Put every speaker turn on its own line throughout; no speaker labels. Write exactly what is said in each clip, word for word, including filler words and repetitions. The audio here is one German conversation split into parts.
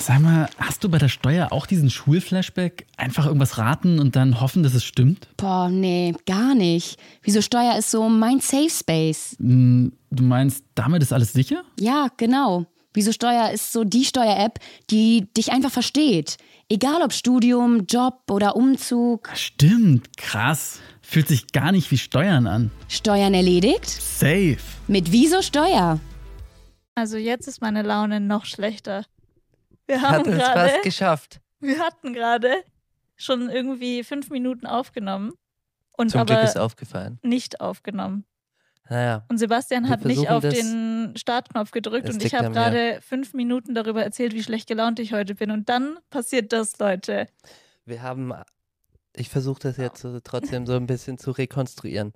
Sag mal, hast du bei der Steuer auch diesen Schulflashback? Einfach irgendwas raten und dann hoffen, dass es stimmt?
Boah, nee, gar nicht. Wieso Steuer ist so mein Safe Space?
Hm, du meinst, damit ist alles sicher?
Ja, genau. Wieso Steuer ist so die Steuer-App, die dich einfach versteht. Egal ob Studium, Job oder Umzug.
Stimmt, krass. Fühlt sich gar nicht wie Steuern an.
Steuern erledigt?
Safe.
Mit Wieso Steuer?
Also jetzt ist meine Laune noch schlechter. Wir
Hat
haben
es
gerade,
fast geschafft.
wir hatten gerade schon irgendwie fünf Minuten aufgenommen und
Zum
aber
Glück ist aufgefallen.
nicht aufgenommen.
Naja,
Und Sebastian
Wir
hat nicht
versuchen
auf
das-
den Startknopf gedrückt
Es
und ich
liegt
habe
an mir.
gerade fünf Minuten darüber erzählt, wie schlecht gelaunt ich heute bin. Und dann passiert das, Leute.
wir haben, ich versuche das jetzt so, trotzdem so ein bisschen zu rekonstruieren.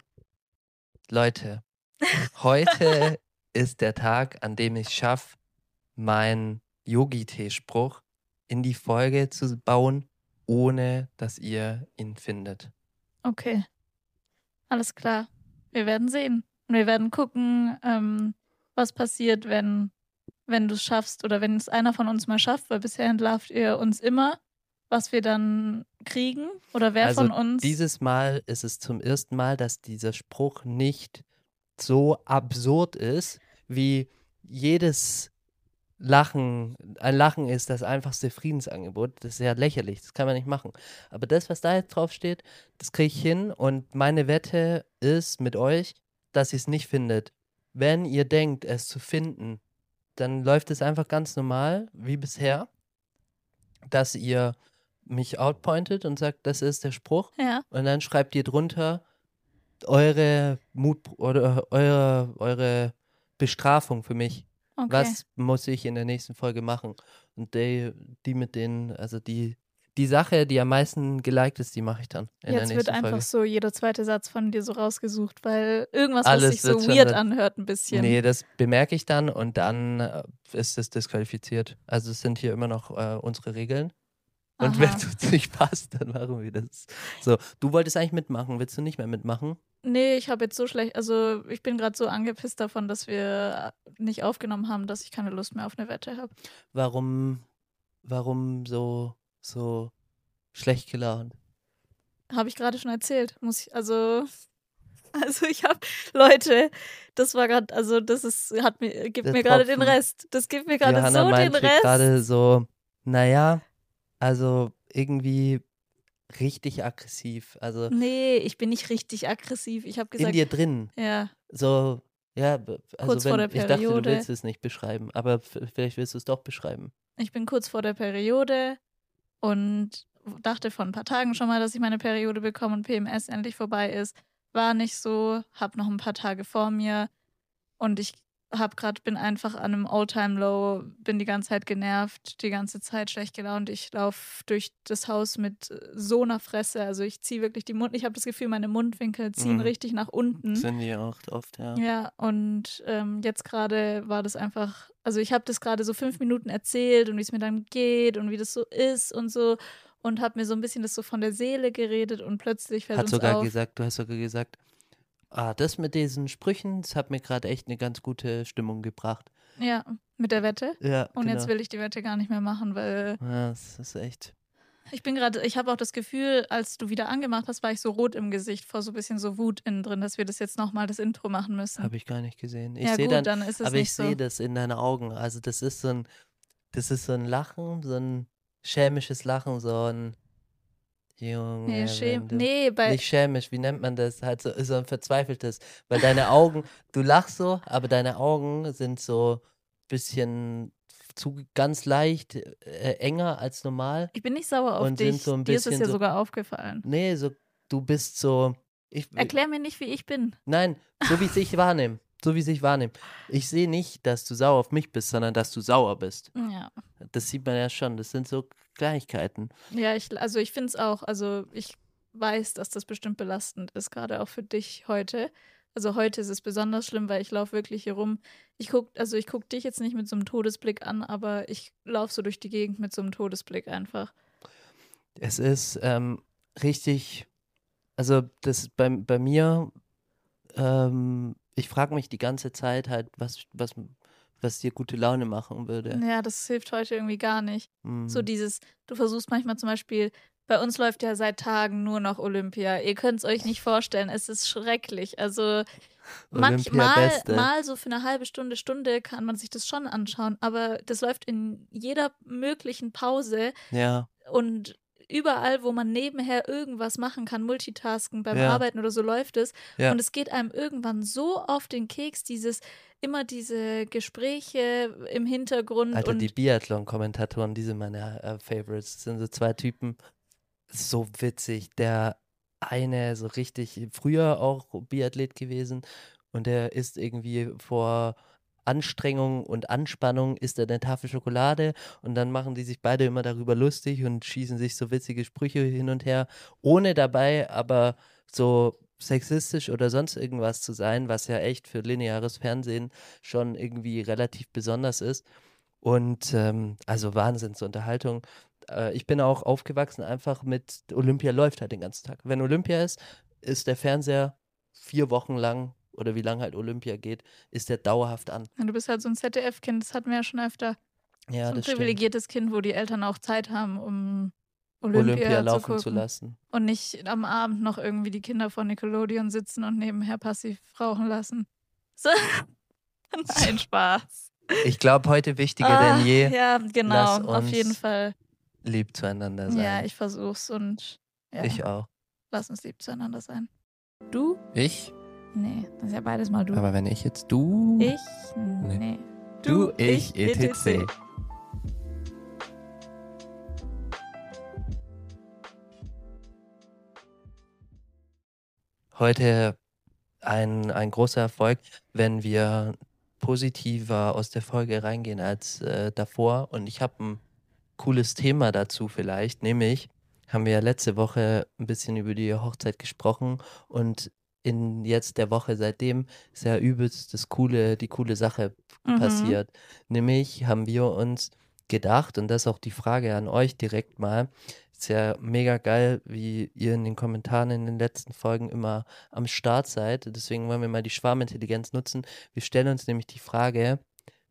Leute, heute ist der Tag, an dem ich es schaffe, meinen Yogi-Tee-Spruch in die Folge zu bauen, ohne dass ihr ihn findet.
Okay, alles klar. Wir werden sehen. Und wir werden gucken, ähm, was passiert, wenn, wenn du es schaffst oder wenn es einer von uns mal schafft, weil bisher entlarvt ihr uns immer, was wir dann kriegen oder wer
also
von uns.
dieses Mal ist es zum ersten Mal, dass dieser Spruch nicht so absurd ist, wie jedes Lachen, ein Lachen ist das einfachste Friedensangebot. Das ist ja lächerlich, das kann man nicht machen. Aber das, was da jetzt drauf steht, das kriege ich hin und meine Wette ist mit euch, dass ihr es nicht findet. Wenn ihr denkt, es zu finden, dann läuft es einfach ganz normal, wie bisher, dass ihr mich outpointet und sagt, das ist der Spruch
Ja,
und dann schreibt ihr drunter eure Mut oder eure, eure Bestrafung für mich.
okay.
Was muss ich in der nächsten Folge machen? Und die, die mit denen, also die, die Sache, die am meisten geliked ist, die mache ich dann in
Jetzt
der
wird
nächsten
einfach
Folge.
so jeder zweite Satz von dir so rausgesucht, weil irgendwas,
Alles
was sich so
wird schon
weird
dann-
anhört, ein bisschen.
Nee, das bemerke ich dann und dann äh, ist es disqualifiziert. Also es sind hier immer noch äh, unsere Regeln. Und
Aha.
wenn es uns nicht passt, dann machen wir das. So, du wolltest eigentlich mitmachen, willst du nicht mehr mitmachen?
Nee, ich habe jetzt so schlecht, also ich bin gerade so angepisst davon, dass wir nicht aufgenommen haben, dass ich keine Lust mehr auf eine Wette habe.
Warum, warum so, so schlecht gelaunt?
Habe ich gerade schon erzählt. Muss ich, also, also ich habe, Leute, das war gerade, also das ist, hat mir, gibt
Der
mir gerade den
Tropfen.
Rest. Das gibt mir gerade
Johanna
so den
meinte
Rest.
gerade so, naja, also irgendwie richtig aggressiv. Also
Nee, ich bin nicht richtig aggressiv. Ich habe
in
gesagt,
dir drin.
ja,
So, ja, b- also
Kurz
wenn,
vor der
ich dachte, du
Periode.
willst es nicht beschreiben, aber f- vielleicht willst du es doch beschreiben.
ich bin kurz vor der Periode und dachte vor ein paar Tagen schon mal, dass ich meine Periode bekomme und P M S endlich vorbei ist. War nicht so, hab noch ein paar Tage vor mir und ich hab grad, bin einfach an einem All-Time-Low, bin die ganze Zeit genervt, die ganze Zeit schlecht gelaunt. Ich laufe durch das Haus mit so einer Fresse, also ich ziehe wirklich die Mund, ich habe das Gefühl, meine Mundwinkel ziehen
Mhm.
richtig nach unten.
Sind die auch oft, ja.
Ja, und ähm, jetzt gerade war das einfach, also ich habe das gerade so fünf Minuten erzählt und wie es mir dann geht und wie das so ist und so und habe mir so ein bisschen das so von der Seele geredet und plötzlich fällt
Hat
uns
sogar
auf.
gesagt, du hast sogar gesagt, ah, das mit diesen Sprüchen, das hat mir gerade echt eine ganz gute Stimmung gebracht.
Ja, mit der Wette.
Ja,
Und
genau.
jetzt will ich die Wette gar nicht mehr machen, weil
Ja, das ist echt.
ich bin gerade, ich habe auch das Gefühl, als du wieder angemacht hast, war ich so rot im Gesicht, vor so ein bisschen so Wut innen drin, dass wir das jetzt nochmal das Intro machen müssen.
Habe ich gar nicht gesehen. Ich
ja
sehe
gut,
dann,
dann ist es
aber
nicht
ich
so.
sehe das in deinen Augen. Also das ist so ein, das ist so ein Lachen, so ein schämisches Lachen, so ein Junge,
Nee, schäm,
wenn du
nee, bei,
nicht schämisch, wie nennt man das? Halt so, so ein verzweifeltes, weil deine Augen, du lachst so, aber deine Augen sind so ein bisschen zu ganz leicht äh, enger als normal.
ich bin nicht sauer auf
und sind
dich,
so ein
dir ist es
bisschen
ja
so-
sogar aufgefallen.
Nee, so du bist so ich
Erklär mir nicht, wie ich bin.
Nein, so wie ich sich wahrnehme. So wie ich sich wahrnehme. Ich sehe nicht, dass du sauer auf mich bist, sondern dass du sauer bist.
Ja,
Das sieht man ja schon. Das sind so Kleinigkeiten.
ja ich, also ich finde es auch, also ich weiß, dass das bestimmt belastend ist, gerade auch für dich heute. Also heute ist es besonders schlimm, weil ich laufe wirklich hier rum. Ich guck, also ich gucke dich jetzt nicht mit so einem Todesblick an, aber ich laufe so durch die Gegend mit so einem Todesblick einfach.
Es ist ähm, richtig, also das bei, bei mir, ähm, ich frage mich die ganze Zeit halt, was, was, was dir gute Laune machen würde.
Ja, das hilft heute irgendwie gar nicht.
Mhm.
So dieses, du versuchst manchmal zum Beispiel, bei uns läuft ja seit Tagen nur noch Olympia. Ihr könnt es euch nicht vorstellen, es ist schrecklich. Also manchmal
Olympia-Beste.
mal so für eine halbe Stunde, Stunde kann man sich das schon anschauen, aber das läuft in jeder möglichen Pause
Ja,
und überall, wo man nebenher irgendwas machen kann, multitasken beim
Ja.
Arbeiten oder so, läuft es.
Ja.
Und es geht einem irgendwann so auf den Keks, dieses, immer diese Gespräche im Hintergrund
Alter,
und
die Biathlon-Kommentatoren, die sind meine äh, Favorites. Das sind so zwei Typen, so witzig. Der eine so richtig, früher auch Biathlet gewesen und der isst irgendwie vor Anstrengung und Anspannung, isst er eine Tafel Schokolade und dann machen die sich beide immer darüber lustig und schießen sich so witzige Sprüche hin und her, ohne dabei aber so sexistisch oder sonst irgendwas zu sein, was ja echt für lineares Fernsehen schon irgendwie relativ besonders ist. Und ähm, also Wahnsinnsunterhaltung. Äh, ich bin auch aufgewachsen einfach mit Olympia läuft halt den ganzen Tag. Wenn Olympia ist, ist der Fernseher vier Wochen lang oder wie lange halt Olympia geht, ist der dauerhaft an.
du bist halt so ein Z D F-Kind, das hatten wir ja schon öfter.
Ja,
so ein
das stimmt.
privilegiertes Kind, wo die Eltern auch Zeit haben, um Olympia,
Olympia
zu
laufen
gucken.
zu lassen.
Und nicht am Abend noch irgendwie die Kinder von Nickelodeon sitzen und nebenher passiv rauchen lassen. So. Nein, Spaß.
Ich glaube, heute wichtiger
Ah,
denn je,
ja, genau,
lass
auf
uns
jeden Fall.
lieb zueinander sein.
Ja, ich versuch's und ja,
Ich auch.
lass uns lieb zueinander sein. Du?
Ich?
Nee, das ist ja beides mal du.
Aber wenn ich jetzt du...
ich? Nee.
Du, ich, et cetera.
Heute ein, ein großer Erfolg, wenn wir positiver aus der Folge reingehen als äh, davor. Und ich habe ein cooles Thema dazu vielleicht, nämlich haben wir ja letzte Woche ein bisschen über die Hochzeit gesprochen und in jetzt der Woche seitdem ist ja übelst das coole, die coole Sache
Mhm.
passiert. Nämlich haben wir uns gedacht, und das ist auch die Frage an euch direkt mal, ist ja mega geil, wie ihr in den Kommentaren in den letzten Folgen immer am Start seid. Deswegen wollen wir mal die Schwarmintelligenz nutzen. Wir stellen uns nämlich die Frage,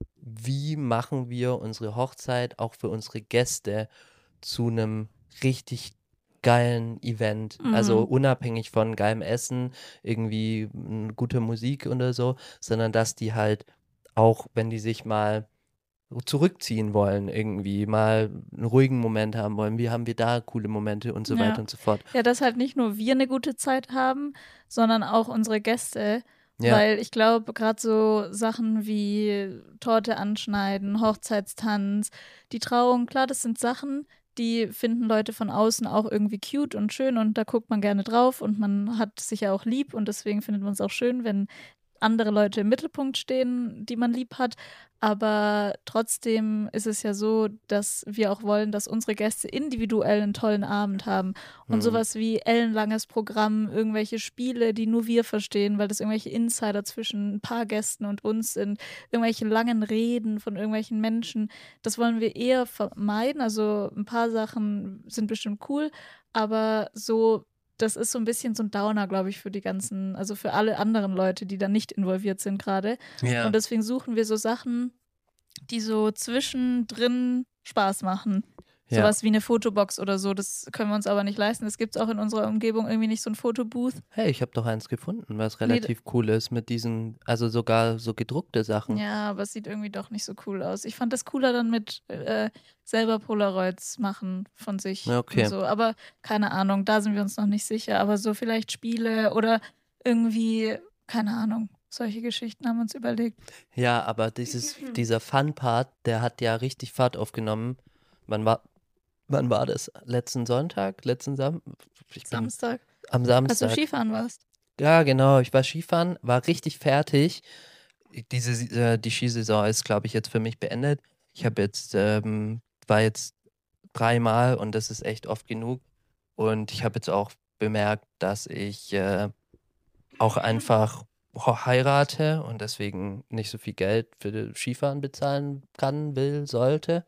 wie machen wir unsere Hochzeit auch für unsere Gäste zu einem richtig geilen Event.
Mhm.
Also unabhängig von geilem Essen, irgendwie m, guter Musik oder so, sondern dass die halt auch, wenn die sich mal zurückziehen wollen, irgendwie mal einen ruhigen Moment haben wollen, wie haben wir da coole Momente und so
Ja.
weiter und so fort.
Ja, dass halt nicht nur wir eine gute Zeit haben, sondern auch unsere Gäste.
Ja,
Weil ich glaube, gerade so Sachen wie Torte anschneiden, Hochzeitstanz, die Trauung, klar, das sind Sachen, die finden Leute von außen auch irgendwie cute und schön und da guckt man gerne drauf und man hat sich ja auch lieb und deswegen findet man es auch schön, wenn andere Leute im Mittelpunkt stehen, die man lieb hat. Aber trotzdem ist es ja so, dass wir auch wollen, dass unsere Gäste individuell einen tollen Abend haben. Und
Mhm.
sowas wie ellenlanges Programm, irgendwelche Spiele, die nur wir verstehen, weil das irgendwelche Insider zwischen ein paar Gästen und uns sind, irgendwelche langen Reden von irgendwelchen Menschen, das wollen wir eher vermeiden. Also ein paar Sachen sind bestimmt cool, aber so, das ist so ein bisschen so ein Downer, glaube ich, für die ganzen, also für alle anderen Leute, die da nicht involviert sind gerade.
ja.
Und deswegen suchen wir so Sachen, die so zwischendrin Spaß machen.
Ja.
Sowas wie eine Fotobox oder so, das können wir uns aber nicht leisten. Das gibt es auch in unserer Umgebung irgendwie nicht, so ein Fotobooth.
Hey, ich habe doch eins gefunden, was
Nee,
relativ cool ist mit diesen, also sogar so gedruckte Sachen.
Ja, aber es sieht irgendwie doch nicht so cool aus. Ich fand das cooler dann mit äh, selber Polaroids machen von sich
Ja, okay.
und so. Aber keine Ahnung, da sind wir uns noch nicht sicher. Aber so vielleicht Spiele oder irgendwie, keine Ahnung, solche Geschichten haben wir uns überlegt.
Ja, aber dieses, dieser Fun-Part, der hat ja richtig Fahrt aufgenommen. Wann war, wann war das? Letzten Sonntag? Letzten Sam ich bin,
Samstag,
am
als
Samstag.
du Skifahren warst.
Ja, genau. Ich war Skifahren, war richtig fertig. Diese, äh, die Skisaison ist, glaube ich, jetzt für mich beendet. Ich habe jetzt, ähm, war jetzt dreimal und das ist echt oft genug. Und ich habe jetzt auch bemerkt, dass ich äh, auch einfach ho- heirate und deswegen nicht so viel Geld für das Skifahren bezahlen kann, will, sollte.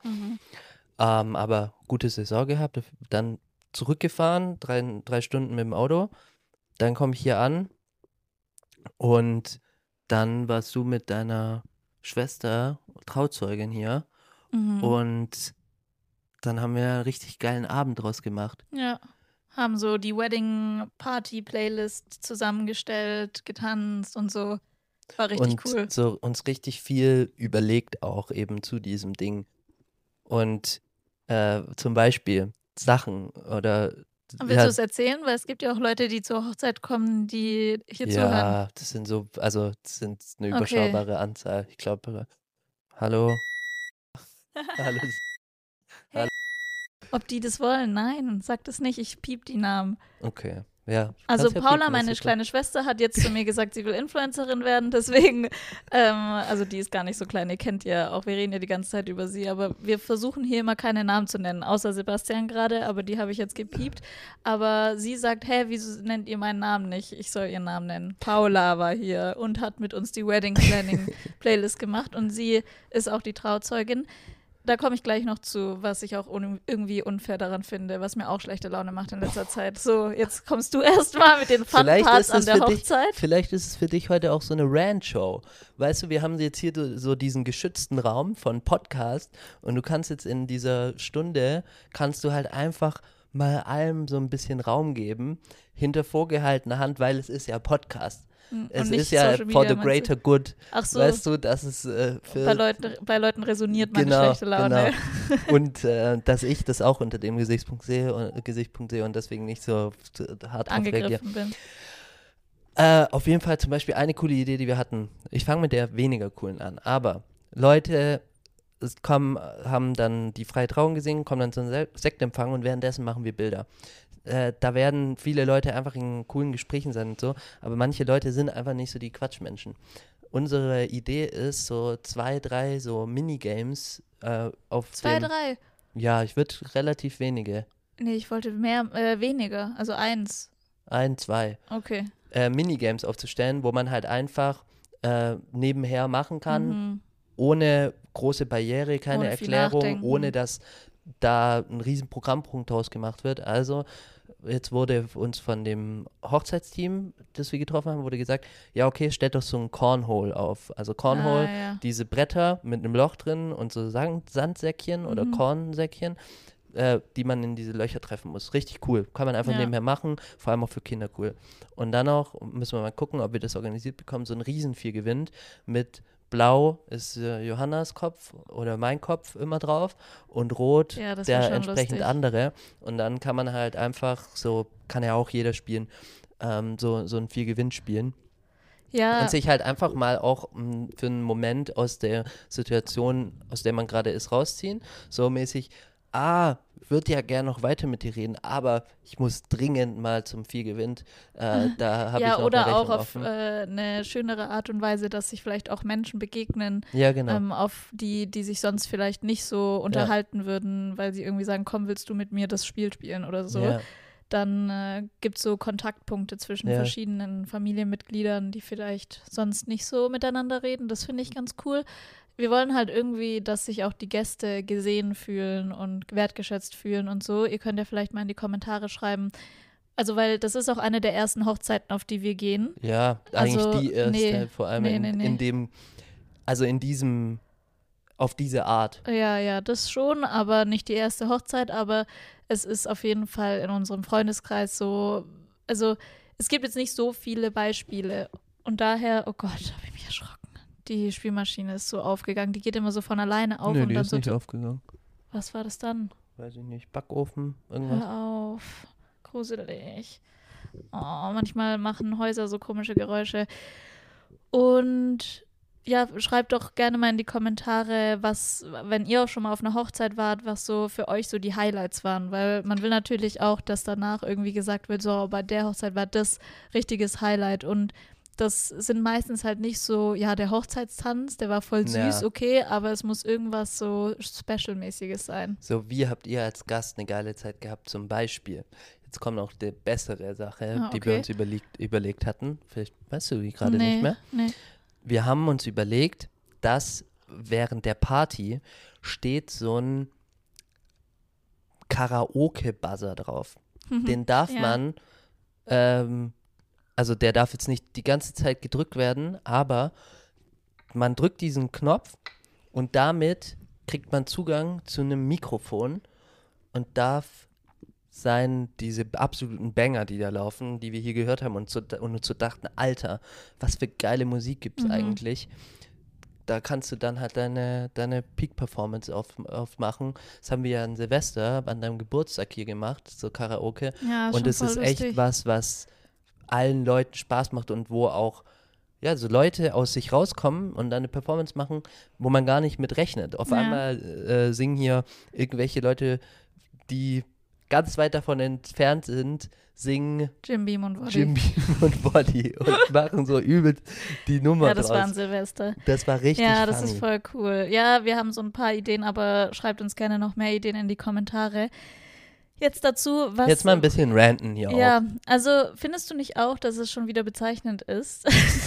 Ähm, aber gute Saison gehabt, dann zurückgefahren, drei, drei Stunden mit dem Auto. Dann komme ich hier an und dann warst du mit deiner Schwester Trauzeugin hier
Mhm.
und dann haben wir einen richtig geilen Abend draus gemacht.
Ja. Haben so die Wedding-Party-Playlist zusammengestellt, getanzt und so. War richtig
und
cool.
so uns richtig viel überlegt auch eben zu diesem Ding. Und äh, zum Beispiel Sachen oder
Willst
ja,
du es erzählen? Weil es gibt ja auch Leute, die zur Hochzeit kommen, die hier zuhören.
ja, das sind so, also das sind eine
Okay.
überschaubare Anzahl. Ich glaube, hallo. Alles.
Ob die das wollen? Nein, sag das nicht. Ich piep die Namen.
Okay, ja.
Also
kannst ja
Paula,
piepen,
meine
ist super.
kleine Schwester, hat jetzt zu mir gesagt, sie will Influencerin werden. Deswegen, ähm, also die ist gar nicht so klein. Ihr kennt ja auch, wir reden ja die ganze Zeit über sie. Aber wir versuchen hier immer keine Namen zu nennen, außer Sebastian gerade. Aber die habe ich jetzt gepiept. Aber sie sagt, hä, wieso nennt ihr meinen Namen nicht? Ich soll ihren Namen nennen. Paula war hier und hat mit uns die Wedding Planning Playlist gemacht. Und sie ist auch die Trauzeugin. Da komme ich gleich noch zu, was ich auch un- irgendwie unfair daran finde, was mir auch schlechte Laune macht in letzter Zeit. So, jetzt kommst du erst mal mit den
Vielleicht
Fun-Parts
ist
an
es
der
für dich-
Hochzeit.
Vielleicht ist es für dich heute auch so eine Rant-Show. Weißt du, wir haben jetzt hier so- so diesen geschützten Raum von Podcast und du kannst jetzt in dieser Stunde, kannst du halt einfach mal allem so ein bisschen Raum geben, hinter vorgehaltener Hand, weil es ist ja Podcast.
Und
Es
nicht
ist ja
Social
for
Media,
the
meinst
greater good.
du? Ach so,
Weißt du, dass es äh, für
bei, Leuten, bei Leuten resoniert meine
Genau,
schlechte Laune.
und äh, dass ich das auch unter dem Gesichtspunkt sehe und, Gesichtspunkt sehe und deswegen nicht so äh, hart drauf reagiere.
Angegriffen bin.
Äh, auf jeden Fall zum Beispiel eine coole Idee, die wir hatten. Ich fange mit der weniger coolen an. Aber Leute es kommen, haben dann die freie Trauung gesehen, kommen dann zum Se- Sektempfang und währenddessen machen wir Bilder. Äh, da werden viele Leute einfach in coolen Gesprächen sein und so, aber manche Leute sind einfach nicht so die Quatschmenschen. Unsere Idee ist so zwei, drei so Minigames äh, auf
Zwei,
dem,
drei.
Ja, ich würde relativ wenige.
Nee, ich wollte mehr, äh, weniger. Also eins.
Ein, zwei.
Okay.
Äh, Minigames aufzustellen, wo man halt einfach äh, nebenher machen kann,
Mhm.
ohne große Barriere, keine
Ohne viel
Erklärung,
nachdenken.
ohne dass da ein riesen Programmpunkt draus gemacht wird. Also jetzt wurde uns von dem Hochzeitsteam, das wir getroffen haben, wurde gesagt, ja okay, stellt doch so ein Cornhole auf. Also Cornhole,
Ah, ja.
diese Bretter mit einem Loch drin und so Sand Sandsäckchen oder
Mhm.
Kornsäckchen, äh, die man in diese Löcher treffen muss. Richtig cool. Kann man einfach
Ja.
nebenher machen, vor allem auch für Kinder cool. Und dann auch, müssen wir mal gucken, ob wir das organisiert bekommen, so ein Riesenvieh gewinnt mit Blau ist äh, Johannas Kopf oder mein Kopf immer drauf und Rot
Ja, das wär
der
schon
entsprechend
lustig.
andere. Und dann kann man halt einfach so, kann ja auch jeder spielen, ähm, so, so ein Vier-Gewinn spielen.
Ja,
Und sich halt einfach mal auch m, für einen Moment aus der Situation, aus der man gerade ist, rausziehen. So mäßig, ah, würde ja gern noch weiter mit dir reden, aber ich muss dringend mal zum Vier gewinnt. Äh, da habe ich
ja
noch
oder
eine
auch
Rechnung
auf
offen.
äh, eine schönere Art und Weise, dass sich vielleicht auch Menschen begegnen,
Ja, genau.
ähm, auf die, die sich sonst vielleicht nicht so unterhalten würden, weil sie irgendwie sagen, komm, willst du mit mir das Spiel spielen oder so.
Ja.
Dann äh, gibt es so Kontaktpunkte zwischen
Ja.
verschiedenen Familienmitgliedern, die vielleicht sonst nicht so miteinander reden. Das finde ich ganz cool. Wir wollen halt irgendwie, dass sich auch die Gäste gesehen fühlen und wertgeschätzt fühlen und so. Ihr könnt ja vielleicht mal in die Kommentare schreiben. Also, weil das ist auch eine der ersten Hochzeiten, auf die wir gehen.
Ja, eigentlich
Also,
die erste,
nee,
vor allem
nee,
in,
nee, nee.
in dem, also in diesem, auf diese Art.
Ja, ja, das schon, aber nicht die erste Hochzeit, aber es ist auf jeden Fall in unserem Freundeskreis so, also es gibt jetzt nicht so viele Beispiele und daher, oh Gott, habe ich mich erschrocken. Die Spielmaschine ist so aufgegangen, die geht immer so von alleine auf
Nö,
und
die
dann
ist
so,
nicht aufgegangen.
was war das dann?
Weiß ich nicht, Backofen, irgendwas.
Hör auf, gruselig. Oh, manchmal machen Häuser so komische Geräusche. Und ja, schreibt doch gerne mal in die Kommentare, was, wenn ihr auch schon mal auf einer Hochzeit wart, was so für euch so die Highlights waren. Weil man will natürlich auch, dass danach irgendwie gesagt wird, so bei der Hochzeit war das richtiges Highlight. Und das sind meistens halt nicht so, ja, der Hochzeitstanz, der war voll süß,
Ja.
okay, aber es muss irgendwas so Special-mäßiges sein.
So, wie habt ihr als Gast eine geile Zeit gehabt, zum Beispiel? Jetzt kommt noch die bessere Sache,
Ah,
die wir
okay.
uns überlegt, überlegt hatten. Vielleicht weißt du die gerade
nee,
nicht mehr.
Nee.
Wir haben uns überlegt, dass während der Party steht so ein Karaoke-Buzzer drauf. Den darf
Ja.
man, ähm, also der darf jetzt nicht die ganze Zeit gedrückt werden, aber man drückt diesen Knopf und damit kriegt man Zugang zu einem Mikrofon und darf sein, diese absoluten Banger, die da laufen, die wir hier gehört haben und, so, und uns so dachten, Alter, was für geile Musik gibt es
Mhm.
eigentlich? Da kannst du dann halt deine, deine Peak-Performance auf, aufmachen. Das haben wir ja an Silvester an deinem Geburtstag hier gemacht, so Karaoke.
Ja,
Und es ist echt was, was allen Leuten Spaß macht und wo auch ja, so Leute aus sich rauskommen und dann eine Performance machen, wo man gar nicht mit rechnet. Auf
Ja.
einmal äh, singen hier irgendwelche Leute, die ganz weit davon entfernt sind, singen
Jim Beam und Body.
Jim Beam und Body und machen so übel die Nummer
Ja, das
draus.
war an Silvester.
Das war richtig
Ja, das
funny.
ist voll cool. Ja, wir haben so ein paar Ideen, aber schreibt uns gerne noch mehr Ideen in die Kommentare. Jetzt dazu, was...
Jetzt mal ein bisschen ranten hier
Ja,
auch.
also findest du nicht auch, dass es schon wieder bezeichnend ist?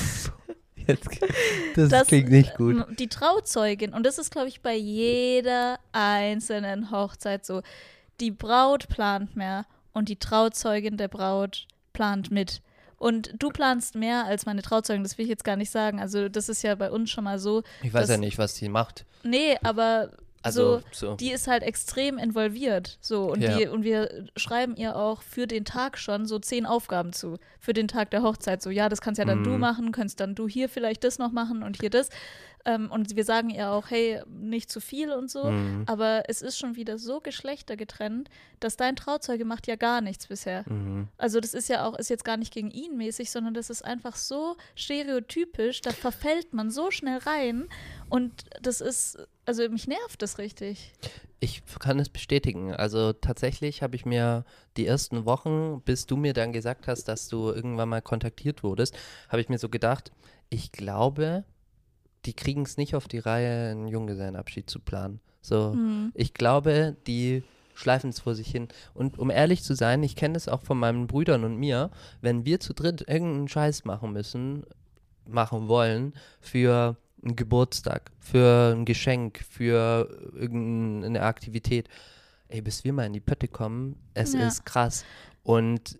Jetzt, das
dass,
klingt nicht gut.
ähm, Die Trauzeugin, und das ist, glaube ich, bei jeder einzelnen Hochzeit so, die Braut plant mehr und die Trauzeugin der Braut plant mit. Und du planst mehr als meine Trauzeugin, das will ich jetzt gar nicht sagen. Also das ist ja bei uns schon mal so.
Ich weiß
dass,
ja nicht, was die macht.
Nee, aber
Also,
so,
so.
die ist halt extrem involviert. So, und,
Ja.
die, und wir schreiben ihr auch für den Tag schon so zehn Aufgaben zu. Für den Tag der Hochzeit. So, ja, das kannst ja dann
Mhm.
du machen, kannst dann du hier vielleicht das noch machen und hier das. Ähm, und wir sagen ihr auch, hey, nicht zu viel und so.
Mhm.
Aber es ist schon wieder so geschlechtergetrennt, dass dein Trauzeuge macht ja gar nichts bisher.
Mhm.
Also das ist ja auch, ist jetzt gar nicht gegen ihn mäßig, sondern das ist einfach so stereotypisch, da verfällt man so schnell rein und das ist, also mich nervt das richtig.
Ich kann es bestätigen. Also tatsächlich habe ich mir die ersten Wochen, bis du mir dann gesagt hast, dass du irgendwann mal kontaktiert wurdest, habe ich mir so gedacht, ich glaube, die kriegen es nicht auf die Reihe, einen Junggesellenabschied zu planen. So,
Hm.
ich glaube, die schleifen es vor sich hin. Und um ehrlich zu sein, ich kenne das auch von meinen Brüdern und mir, wenn wir zu dritt irgendeinen Scheiß machen müssen, machen wollen, für einen Geburtstag, für ein Geschenk, für irgendeine Aktivität, ey, bis wir mal in die Pötte kommen, es
Ja.
ist krass. Und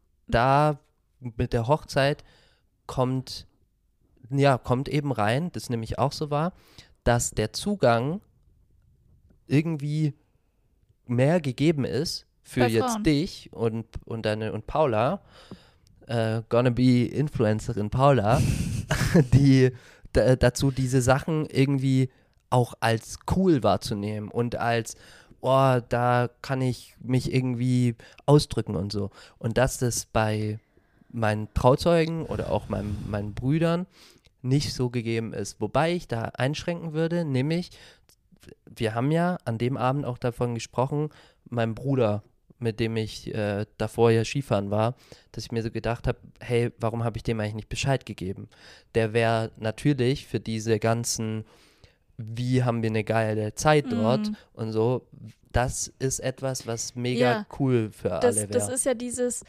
da mit der Hochzeit kommt, ja, kommt eben rein, das nämlich auch so war, dass der Zugang irgendwie mehr gegeben ist für
Bei
jetzt
Frauen.
dich und, und deine und Paula, äh, gonna be Influencerin Paula, die d- dazu diese Sachen irgendwie auch als cool wahrzunehmen und als, oh, da kann ich mich irgendwie ausdrücken und so. Und dass das bei meinen Trauzeugen oder auch meinem, meinen Brüdern nicht so gegeben ist. Wobei ich da einschränken würde, nämlich, wir haben ja an dem Abend auch davon gesprochen, mein Bruder, mit dem ich äh, davor ja Skifahren war, dass ich mir so gedacht habe, hey, warum habe ich dem eigentlich nicht Bescheid gegeben? Der wäre natürlich für diese ganzen, wie haben wir eine geile Zeit dort
Mhm.
und so, das ist etwas, was mega
Ja,
cool für
Das,
alle
das
wäre.
ist ja dieses,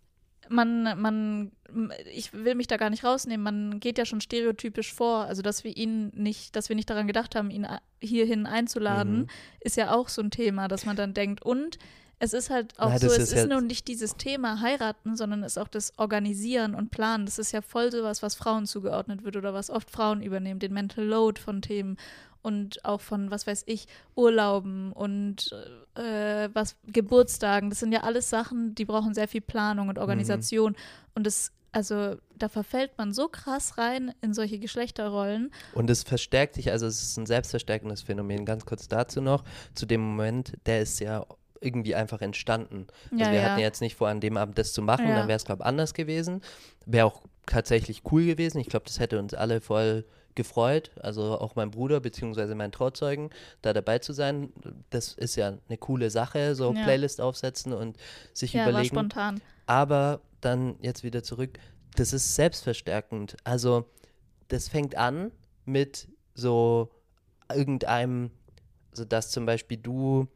man, man, ich will mich da gar nicht rausnehmen, man geht ja schon stereotypisch vor, also dass wir ihn nicht, dass wir nicht daran gedacht haben, ihn hierhin einzuladen,
Mhm.
ist ja auch so ein Thema, dass man dann denkt, und es ist halt auch
Na,
so,
das
es
ist
ist
ja-
nur nicht dieses Thema heiraten, sondern es ist auch das Organisieren und Planen. Das ist ja voll sowas, was Frauen zugeordnet wird oder was oft Frauen übernehmen, den Mental Load von Themen und auch von, was weiß ich, Urlauben und äh, was Geburtstagen. Das sind ja alles Sachen, die brauchen sehr viel Planung und Organisation. Und das, also da verfällt man so krass rein in solche Geschlechterrollen.
Und es verstärkt sich, also es ist ein selbstverstärkendes Phänomen. Ganz kurz dazu noch, zu dem Moment, der ist ja irgendwie einfach entstanden. Also
Ja,
wir
ja.
hatten jetzt nicht vor, an dem Abend das zu machen,
Ja.
dann wäre es, glaube ich, anders gewesen. Wäre auch tatsächlich cool gewesen. Ich glaube, das hätte uns alle voll gefreut, also auch mein Bruder beziehungsweise mein Trauzeugen, da dabei zu sein. Das ist ja eine coole Sache, so
Ja.
Playlist aufsetzen und sich
Ja, war
überlegen.
spontan.
Aber dann jetzt wieder zurück, das ist selbstverstärkend. Also das fängt an mit so irgendeinem, also dass zum Beispiel du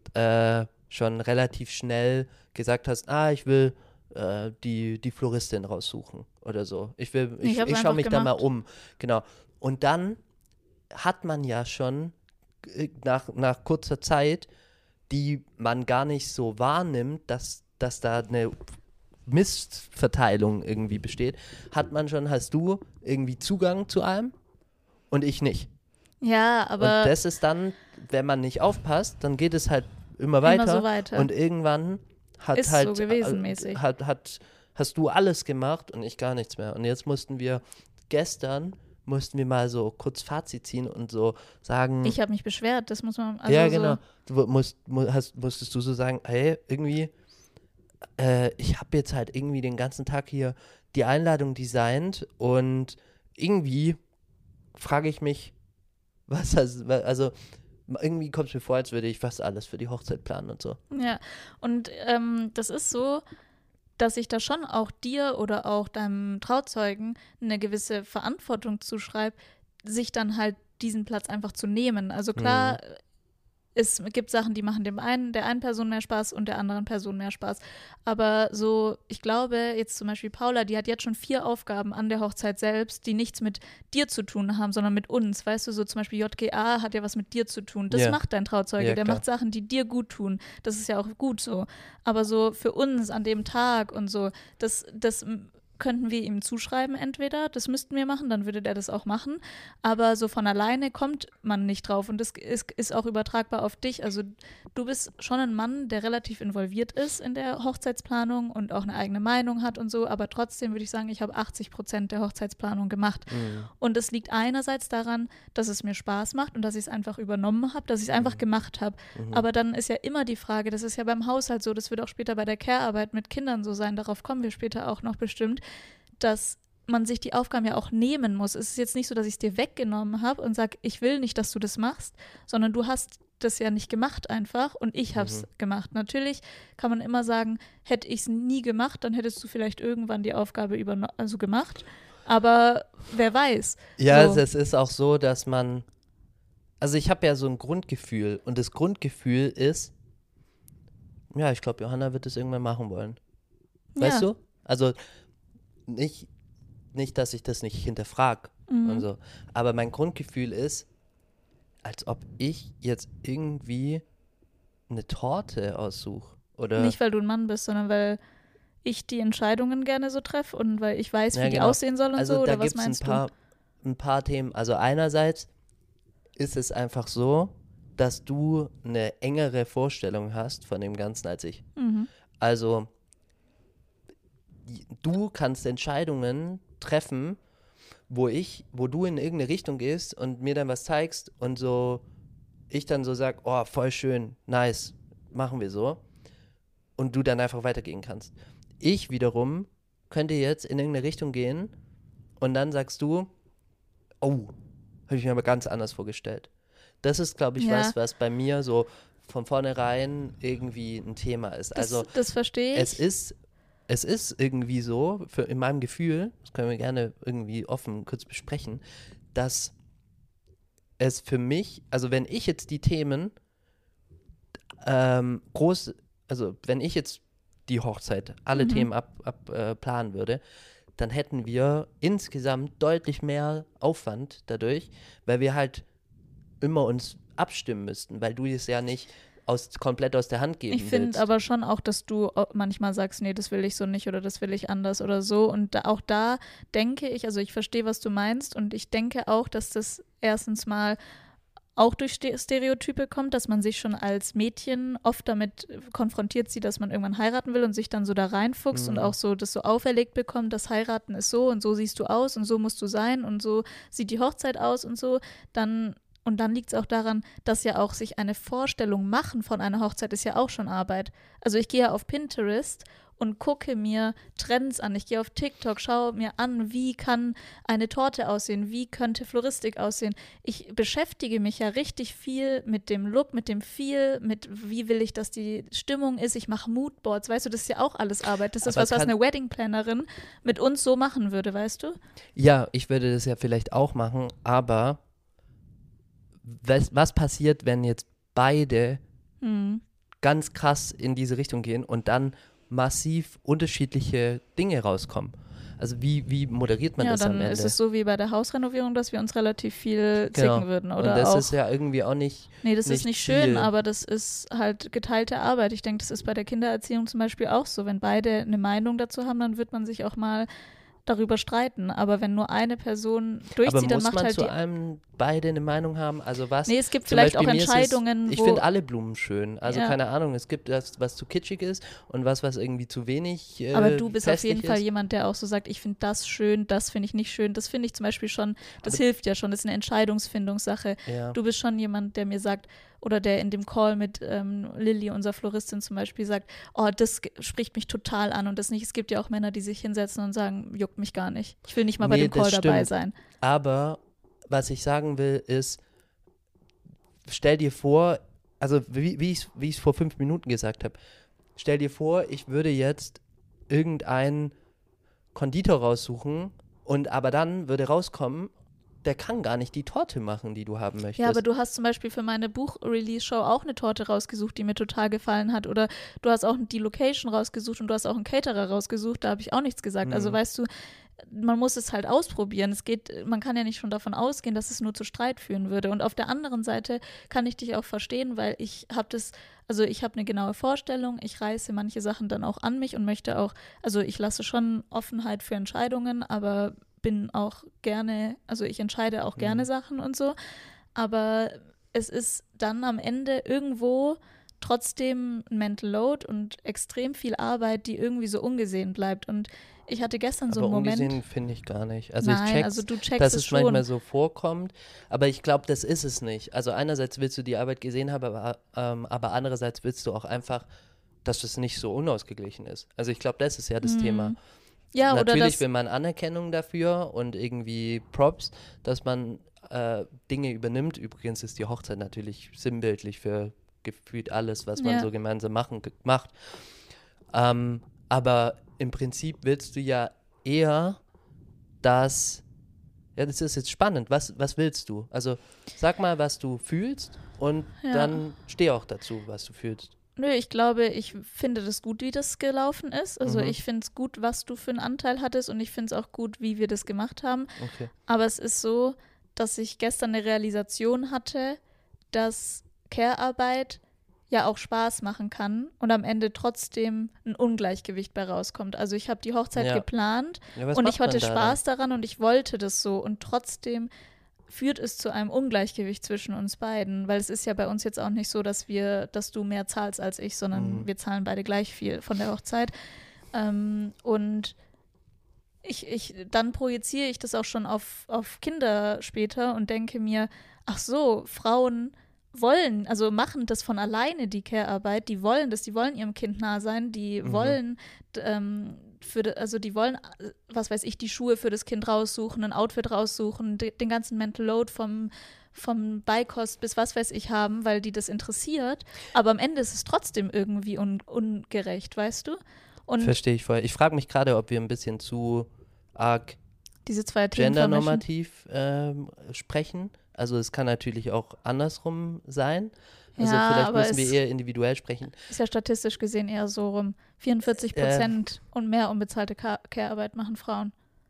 äh, schon relativ schnell gesagt hast, ah, ich will äh, die, die Floristin raussuchen oder so. Ich will,
Ich
ich,
hab's
ich schaue
einfach
mich da mal
gemacht.
um. Genau. Und dann hat man ja schon äh, nach, nach kurzer Zeit, die man gar nicht so wahrnimmt, dass, dass da eine Mistverteilung irgendwie besteht, hat man schon, hast du irgendwie Zugang zu allem und ich nicht.
Ja, aber
Und das ist dann, wenn man nicht aufpasst, dann geht es halt immer weiter.
immer so weiter.
Und irgendwann hat
Ist
halt
so gewesen
äh,
mäßig.
Hat, hat, hast du alles gemacht und ich gar nichts mehr. Und jetzt mussten wir gestern mussten wir mal so kurz Fazit ziehen und so sagen.
Ich habe mich beschwert, das muss man. Also
ja,
so,
genau. Du musst, mu- hast, musstest du so sagen, hey, irgendwie, äh, ich habe jetzt halt irgendwie den ganzen Tag hier die Einladung designt und irgendwie frage ich mich, was das, also irgendwie kommt es mir vor, als würde ich fast alles für die Hochzeit planen und so.
Ja, und ähm, das ist so, dass ich da schon auch dir oder auch deinem Trauzeugen eine gewisse Verantwortung zuschreibe, sich dann halt diesen Platz einfach zu nehmen. Also klar,
Mhm.
es gibt Sachen, die machen dem einen, der einen Person mehr Spaß und der anderen Person mehr Spaß. Aber so, ich glaube, jetzt zum Beispiel Paula, die hat jetzt schon vier Aufgaben an der Hochzeit selbst, die nichts mit dir zu tun haben, sondern mit uns. Weißt du, so zum Beispiel J G A hat ja was mit dir zu tun. Das
Ja.
macht dein Trauzeuge,
Ja,
der
klar.
macht Sachen, die dir gut tun. Das ist ja auch gut so. Aber so für uns an dem Tag und so, das, das m- könnten wir ihm zuschreiben entweder, das müssten wir machen, dann würde der das auch machen, aber so von alleine kommt man nicht drauf und das ist, ist auch übertragbar auf dich, also du bist schon ein Mann, der relativ involviert ist in der Hochzeitsplanung und auch eine eigene Meinung hat und so, aber trotzdem würde ich sagen, ich habe achtzig Prozent der Hochzeitsplanung gemacht
Mhm.
und es liegt einerseits daran, dass es mir Spaß macht und dass ich es einfach übernommen habe, dass ich es einfach gemacht habe,
Mhm.
aber dann ist ja immer die Frage, das ist ja beim Haushalt so, das wird auch später bei der Care-Arbeit mit Kindern so sein, darauf kommen wir später auch noch bestimmt, dass man sich die Aufgaben ja auch nehmen muss. Es ist jetzt nicht so, dass ich es dir weggenommen habe und sage, ich will nicht, dass du das machst, sondern du hast das ja nicht gemacht einfach und ich habe es
Mhm.
gemacht. Natürlich kann man immer sagen, hätte ich es nie gemacht, dann hättest du vielleicht irgendwann die Aufgabe überno- also gemacht, aber wer weiß.
Ja,
So.
es ist auch so, dass man, also ich habe ja so ein Grundgefühl und das Grundgefühl ist, ja, ich glaube, Johanna wird es irgendwann machen wollen. Weißt
Ja.
du? Also nicht, nicht, dass ich das nicht hinterfrage
Mhm.
und so, aber mein Grundgefühl ist, als ob ich jetzt irgendwie eine Torte aussuche oder
Nicht, weil du ein Mann bist, sondern weil ich die Entscheidungen gerne so treffe und weil ich weiß, wie
Ja,
die
genau.
aussehen sollen und
Also
so,
da
oder was
gibt es ein
meinst
paar, ein paar Themen. Also einerseits ist es einfach so, dass du eine engere Vorstellung hast von dem Ganzen als ich.
du? Mhm.
Also du kannst Entscheidungen treffen, wo ich, wo du in irgendeine Richtung gehst und mir dann was zeigst und so ich dann so sag, oh, voll schön, nice, machen wir so. Und du dann einfach weitergehen kannst. Ich wiederum könnte jetzt in irgendeine Richtung gehen und dann sagst du, oh, habe ich mir aber ganz anders vorgestellt. Das ist, glaube ich,
Ja.
was, was bei mir so von vornherein irgendwie ein Thema ist.
Das,
Also
das verstehe ich.
es ist, es ist irgendwie so, für, in meinem Gefühl, das können wir gerne irgendwie offen kurz besprechen, dass es für mich, also wenn ich jetzt die Themen ähm, groß, also wenn ich jetzt die Hochzeit, alle
Mhm.
Themen ab, ab äh, planen würde, dann hätten wir insgesamt deutlich mehr Aufwand dadurch, weil wir halt immer uns abstimmen müssten, weil du es ja nicht aus, komplett aus der Hand geben
Ich finde
willst.
aber schon auch, dass du au- manchmal sagst, nee, das will ich so nicht oder das will ich anders oder so. Und da, auch da denke ich, also ich verstehe, was du meinst und ich denke auch, dass das erstens mal auch durch Ste- Stereotype kommt, dass man sich schon als Mädchen oft damit konfrontiert sieht, dass man irgendwann heiraten will und sich dann so da reinfuchst und
Mhm.
auch so das so auferlegt bekommt, dass heiraten ist so und so siehst du aus und so musst du sein und so sieht die Hochzeit aus und so, dann und dann liegt es auch daran, dass ja auch sich eine Vorstellung machen von einer Hochzeit ist ja auch schon Arbeit. Also ich gehe ja auf Pinterest und gucke mir Trends an. Ich gehe auf TikTok, schaue mir an, wie kann eine Torte aussehen, wie könnte Floristik aussehen. Ich beschäftige mich ja richtig viel mit dem Look, mit dem Feel, mit wie will ich, dass die Stimmung ist. Ich mache Moodboards, weißt du, das ist ja auch alles Arbeit. Das ist
Aber
was, was
kann-
eine Weddingplanerin mit uns so machen würde, weißt du?
Ja, ich würde das ja vielleicht auch machen, aber was, was passiert, wenn jetzt beide
Hm.
ganz krass in diese Richtung gehen und dann massiv unterschiedliche Dinge rauskommen? Also wie, wie moderiert man
Ja,
das am
dann
Ende?
ist es so wie bei der Hausrenovierung, dass wir uns relativ viel
Genau.
zicken würden. Oder
und das
auch,
ist ja irgendwie auch nicht,
nee, das
nicht
ist nicht
Ziel.
schön, aber das ist halt geteilte Arbeit. Ich denke, das ist bei der Kindererziehung zum Beispiel auch so. Wenn beide eine Meinung dazu haben, dann wird man sich auch mal darüber streiten. Aber wenn nur eine Person
Aber
durchzieht, dann
muss
macht
man
halt
zu
die.
allem beide eine Meinung haben? Also was?
Nee, es gibt
Zum
vielleicht
Beispiel
auch
mir ist
Entscheidungen,
es, Ich
wo-
finde alle Blumen schön. Also
Ja.
keine Ahnung, es gibt das, was zu kitschig ist und was, was irgendwie zu wenig äh,
Aber du bist auf jeden
festlich
Fall
ist.
jemand, der auch so sagt, ich finde das schön, das finde ich nicht schön. Das finde ich zum Beispiel schon, das
Aber-
hilft ja schon, das ist eine Entscheidungsfindungssache.
Ja.
Du bist schon jemand, der mir sagt, oder der in dem Call mit ähm, Lilly, unserer Floristin zum Beispiel, sagt, oh, das ge- spricht mich total an und das nicht. Es gibt ja auch Männer, die sich hinsetzen und sagen, juckt mich gar nicht. Ich will nicht mal bei
Nee,
dem Call
das
dabei
stimmt.
sein.
Aber was ich sagen will, ist, stell dir vor, also wie, wie ich es vor fünf Minuten gesagt habe, stell dir vor, ich würde jetzt irgendeinen Konditor raussuchen und aber dann würde rauskommen, der kann gar nicht die Torte machen, die du haben möchtest.
Ja, aber du hast zum Beispiel für meine Buch-Release-Show auch eine Torte rausgesucht, die mir total gefallen hat. Oder du hast auch die Location rausgesucht und du hast auch einen Caterer rausgesucht, da habe ich auch nichts gesagt. Also
Mhm.
weißt du, man muss es halt ausprobieren. Es geht, man kann ja nicht schon davon ausgehen, dass es nur zu Streit führen würde. Und auf der anderen Seite kann ich dich auch verstehen, weil ich habe das, also ich habe eine genaue Vorstellung, ich reiße manche Sachen dann auch an mich und möchte auch, also ich lasse schon Offenheit für Entscheidungen, aber bin auch gerne, also ich entscheide auch gerne
Mhm.
Sachen und so, aber es ist dann am Ende irgendwo trotzdem ein Mental Load und extrem viel Arbeit, die irgendwie so ungesehen bleibt. Und ich hatte gestern so
aber
einen Moment.
ungesehen finde ich gar nicht. Also
Nein,
ich check's,
also du checkst
dass
es
es
schon.
manchmal so vorkommt, aber ich glaube, das ist es nicht. Also einerseits willst du die Arbeit gesehen haben, aber, ähm, aber andererseits willst du auch einfach, dass es nicht so unausgeglichen ist. Also ich glaube, das ist ja das
Mhm.
Thema.
Ja, oder
Natürlich
das,
will man Anerkennung dafür und irgendwie Props, dass man äh, Dinge übernimmt. Übrigens ist die Hochzeit natürlich sinnbildlich für gefühlt alles, was man
Ja.
so gemeinsam machen, ge- macht. Ähm, aber im Prinzip willst du ja eher, dass, ja, das ist jetzt spannend, was, was willst du? Also sag mal, was du fühlst und
Ja.
dann steh auch dazu, was du fühlst.
nö, ich glaube, ich finde das gut, wie das gelaufen ist. Also
Mhm.
ich finde es gut, was du für einen Anteil hattest und ich finde es auch gut, wie wir das gemacht haben.
Okay.
Aber es ist so, dass ich gestern eine Realisation hatte, dass Care-Arbeit ja auch Spaß machen kann und am Ende trotzdem ein Ungleichgewicht bei rauskommt. Also ich habe die Hochzeit
Ja.
geplant
Ja, was
und
macht
ich hatte
man da
Spaß daran und ich wollte das so und trotzdem führt es zu einem Ungleichgewicht zwischen uns beiden, weil es ist ja bei uns jetzt auch nicht so, dass wir, dass du mehr zahlst als ich, sondern
Mhm.
wir zahlen beide gleich viel von der Hochzeit. Ähm, und ich, ich, dann projiziere ich das auch schon auf, auf Kinder später und denke mir, ach so, Frauen wollen, also machen das von alleine, die Care-Arbeit, die wollen das, die wollen ihrem Kind nah sein, die
Mhm.
wollen, d- ähm, für, de- also die wollen, äh, was weiß ich, die Schuhe für das Kind raussuchen, ein Outfit raussuchen, de, den ganzen Mental Load vom, vom Beikost bis was weiß ich haben, weil die das interessiert, aber am Ende ist es trotzdem irgendwie un, ungerecht, weißt du? Und
Verstehe ich voll. Ich frage mich gerade, ob wir ein bisschen zu arg
diese zwei Themen vermischen.
gendernormativ ähm, sprechen. Also es kann natürlich auch andersrum sein. Also
Ja,
vielleicht
aber
müssen wir
es-
eher individuell sprechen.
Ist ja statistisch gesehen eher so rum. vierundvierzig Prozent und mehr unbezahlte Ca- Care-Arbeit machen Frauen.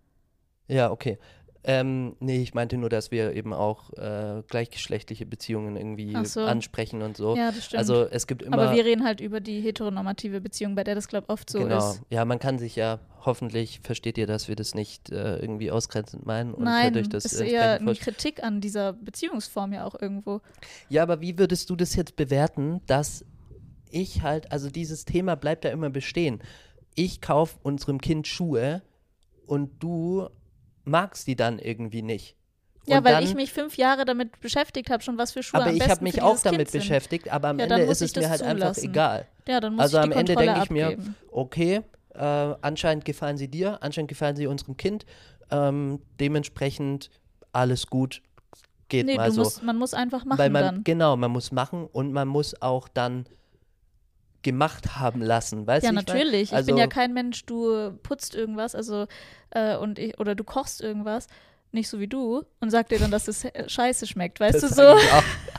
Ja, okay. Ähm, nee, ich meinte nur, dass wir eben auch äh, gleichgeschlechtliche Beziehungen irgendwie
Ach so.
ansprechen und so.
Ja, das stimmt.
Also es gibt immer.
aber wir reden halt über die heteronormative Beziehung, bei der das, glaube ich, oft so
genau.
ist.
Ja, man kann sich ja, hoffentlich versteht ihr, dass wir das nicht äh, irgendwie ausgrenzend meinen und
Nein,
könnt euch das
ist
entsprechend
eher eine
vorstellen.
Kritik an dieser Beziehungsform ja auch irgendwo.
Ja, aber wie würdest du das jetzt bewerten, dass ich halt, also dieses Thema bleibt ja immer bestehen. Ich kaufe unserem Kind Schuhe und du magst die dann irgendwie nicht.
Ja,
und
weil
dann,
ich mich fünf Jahre damit beschäftigt habe, schon was für Schuhe
aber
am
ich
besten
habe mich
für
auch
dieses
damit
Kind sind.
beschäftigt, aber am
Ja, dann
Ende
muss
ist
ich
es mir
das
halt einfach
zulassen.
egal.
Ja, dann muss
Also
ich
am
die
Ende
Kontrolle
denke ich mir,
abgeben.
okay, äh, anscheinend gefallen sie dir, anscheinend gefallen sie unserem Kind, ähm, dementsprechend alles gut, geht
Nee,
mal
du
so.
musst, man muss einfach machen
Weil man,
dann.
genau, man muss machen und man muss auch dann gemacht haben lassen, weißt
Ja,
du? wie ich mein?
natürlich.
Also,
Ich bin ja kein Mensch, du putzt irgendwas, also äh, und ich, oder du kochst irgendwas, nicht so wie du, und sag dir dann, dass es äh, scheiße schmeckt, weißt
das
du
sag
so?
ich auch.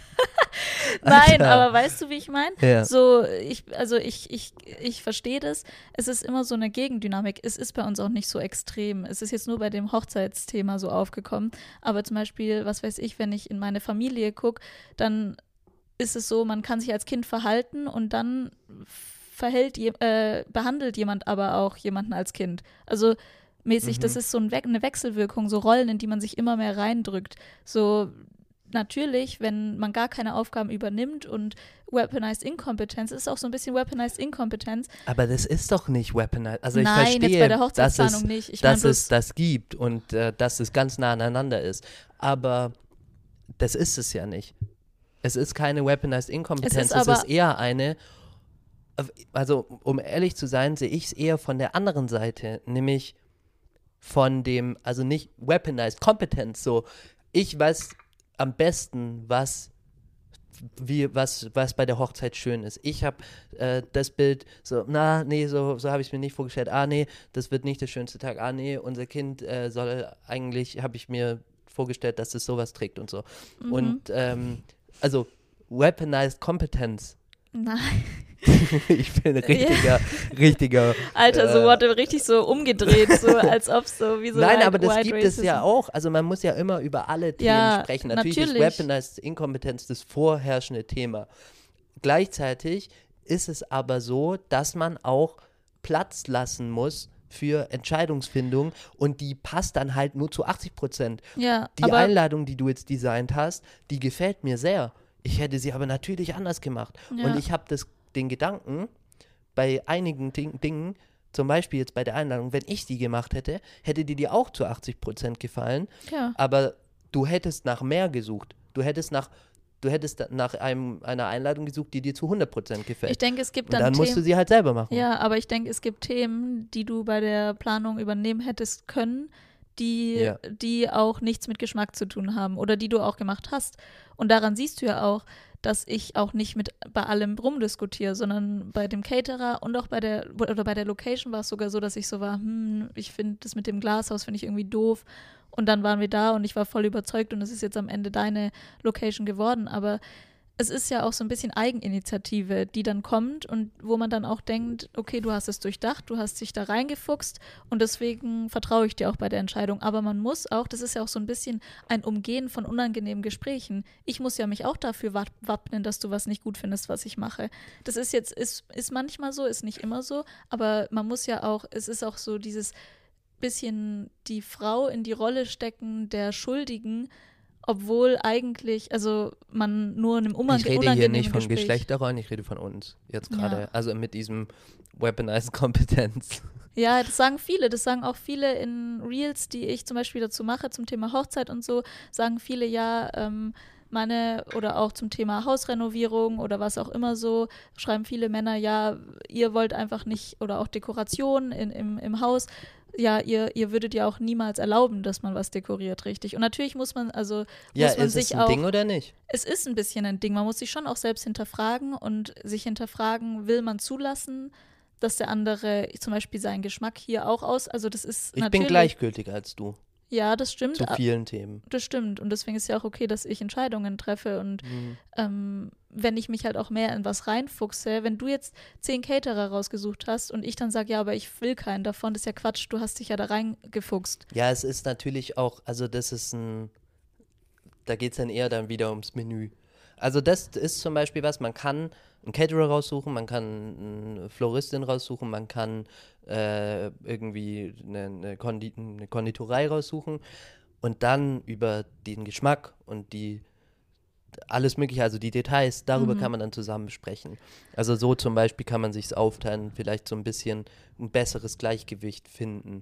Nein,
Alter.
aber weißt du, wie ich meine?
Ja.
So, ich, also ich, ich, ich verstehe das. Es ist immer so eine Gegendynamik. Es ist bei uns auch nicht so extrem. Es ist jetzt nur bei dem Hochzeitsthema so aufgekommen. Aber zum Beispiel, was weiß ich, wenn ich in meine Familie gucke, dann ist es so, man kann sich als Kind verhalten und dann verhält, je- äh, behandelt jemand aber auch jemanden als Kind. Also mäßig,
Mhm.
das ist so ein We- eine Wechselwirkung, so Rollen, in die man sich immer mehr reindrückt. So natürlich, wenn man gar keine Aufgaben übernimmt und Weaponized Inkompetenz ist auch so ein bisschen Weaponized Inkompetenz.
Aber das ist doch nicht weaponized. Also ich
Nein,
verstehe,
jetzt bei der
dass,
Hochzeitsplanung
es,
nicht. Ich mein
dass
bloß-
es das gibt und äh, dass es ganz nah aneinander ist. Aber das ist es ja nicht. Es ist keine weaponized Inkompetenz,
Es ist
es
aber-
ist eher eine, also um ehrlich zu sein, sehe ich es eher von der anderen Seite, nämlich von dem, also nicht weaponized Kompetenz, so ich weiß am besten, was wie, was, was bei der Hochzeit schön ist. Ich habe äh, das Bild so, na, nee, so, so habe ich es mir nicht vorgestellt. Ah, nee, das wird nicht der schönste Tag. Ah, nee, unser Kind äh, soll eigentlich, habe ich mir vorgestellt, dass es sowas trägt und so.
Mhm.
Und, ähm, also, weaponized Competence.
Nein.
Ich bin ein richtiger, richtiger.
Alter, so
äh,
wurde richtig so umgedreht, so als ob so wie so
Nein,
like
aber das
White
gibt es ja
Racism.
auch. Also man muss ja immer über alle Themen
Ja,
sprechen. Natürlich,
natürlich.
ist Weaponized Inkompetenz das vorherrschende Thema. Gleichzeitig ist es aber so, dass man auch Platz lassen muss für Entscheidungsfindung und die passt dann halt nur zu achtzig Prozent.
Ja,
Die
aber
Einladung, die du jetzt designt hast, die gefällt mir sehr. Ich hätte sie aber natürlich anders gemacht.
Ja.
Und ich habe das den Gedanken, bei einigen Ding, Dingen, zum Beispiel jetzt bei der Einladung, wenn ich die gemacht hätte, hätte die dir auch zu achtzig Prozent gefallen,
ja.
aber du hättest nach mehr gesucht. Du hättest nach, du hättest da- nach einem, einer Einladung gesucht, die dir zu hundert Prozent gefällt.
Ich denke, es gibt
Und
dann,
dann musst du
Themen,
sie halt selber machen.
ja, aber ich denke, es gibt Themen, die du bei der Planung übernehmen hättest können, die,
Ja.
die auch nichts mit Geschmack zu tun haben oder die du auch gemacht hast. Und daran siehst du ja auch, dass ich auch nicht mit bei allem rumdiskutiere, sondern bei dem Caterer und auch bei der oder bei der Location war es sogar so, dass ich so war, hm, ich finde das mit dem Glashaus finde ich irgendwie doof. Und dann waren wir da und ich war voll überzeugt und es ist jetzt am Ende deine Location geworden. Aber es ist ja auch so ein bisschen Eigeninitiative, die dann kommt und wo man dann auch denkt, okay, du hast es durchdacht, du hast dich da reingefuchst und deswegen vertraue ich dir auch bei der Entscheidung. Aber man muss auch, das ist ja auch so ein bisschen ein Umgehen von unangenehmen Gesprächen. Ich muss ja mich auch dafür wapp- wappnen, dass du was nicht gut findest, was ich mache. Das ist jetzt, ist, ist manchmal so, ist nicht immer so, aber man muss ja auch, es ist auch so dieses bisschen die Frau in die Rolle stecken der Schuldigen, obwohl eigentlich, also man nur in einem unange-
Ich rede hier
unangenehmen
nicht von
Gespräch.
Geschlechterrollen, ich rede von uns jetzt gerade.
Ja.
Also mit diesem Weaponized Kompetenz.
Ja, das sagen viele. Das sagen auch viele in Reels, die ich zum Beispiel dazu mache, zum Thema Hochzeit und so, sagen viele, ja, ähm, meine, oder auch zum Thema Hausrenovierung oder was auch immer so, schreiben viele Männer, ja, ihr wollt einfach nicht, oder auch Dekoration in, im, im Haus, ja, ihr, ihr würdet ja auch niemals erlauben, dass man was dekoriert, richtig. Und natürlich muss man, also
Ja,
muss man
ist
sich
es ein
auch,
Ding oder nicht?
es ist ein bisschen ein Ding, man muss sich schon auch selbst hinterfragen und sich hinterfragen, will man zulassen, dass der andere zum Beispiel seinen Geschmack hier auch aus, also das ist
Ich
natürlich,
bin gleichgültig als du
ja, das stimmt,
zu
a-
vielen Themen.
das stimmt und deswegen ist ja auch okay, dass ich Entscheidungen treffe und
Mhm.
ähm, wenn ich mich halt auch mehr in was reinfuchse, wenn du jetzt zehn Caterer rausgesucht hast und ich dann sage, ja, aber ich will keinen davon, das ist ja Quatsch, du hast dich ja da reingefuchst.
Ja, es ist natürlich auch, also das ist ein, da geht es dann eher dann wieder ums Menü. Also das ist zum Beispiel was, man kann einen Caterer raussuchen, man kann eine Floristin raussuchen, man kann äh, irgendwie eine, eine, Kondi eine Konditorei raussuchen und dann über den Geschmack und die alles mögliche, also die Details, darüber
Mhm.
kann man dann zusammen besprechen. Also so zum Beispiel kann man sich's aufteilen, vielleicht so ein bisschen ein besseres Gleichgewicht finden.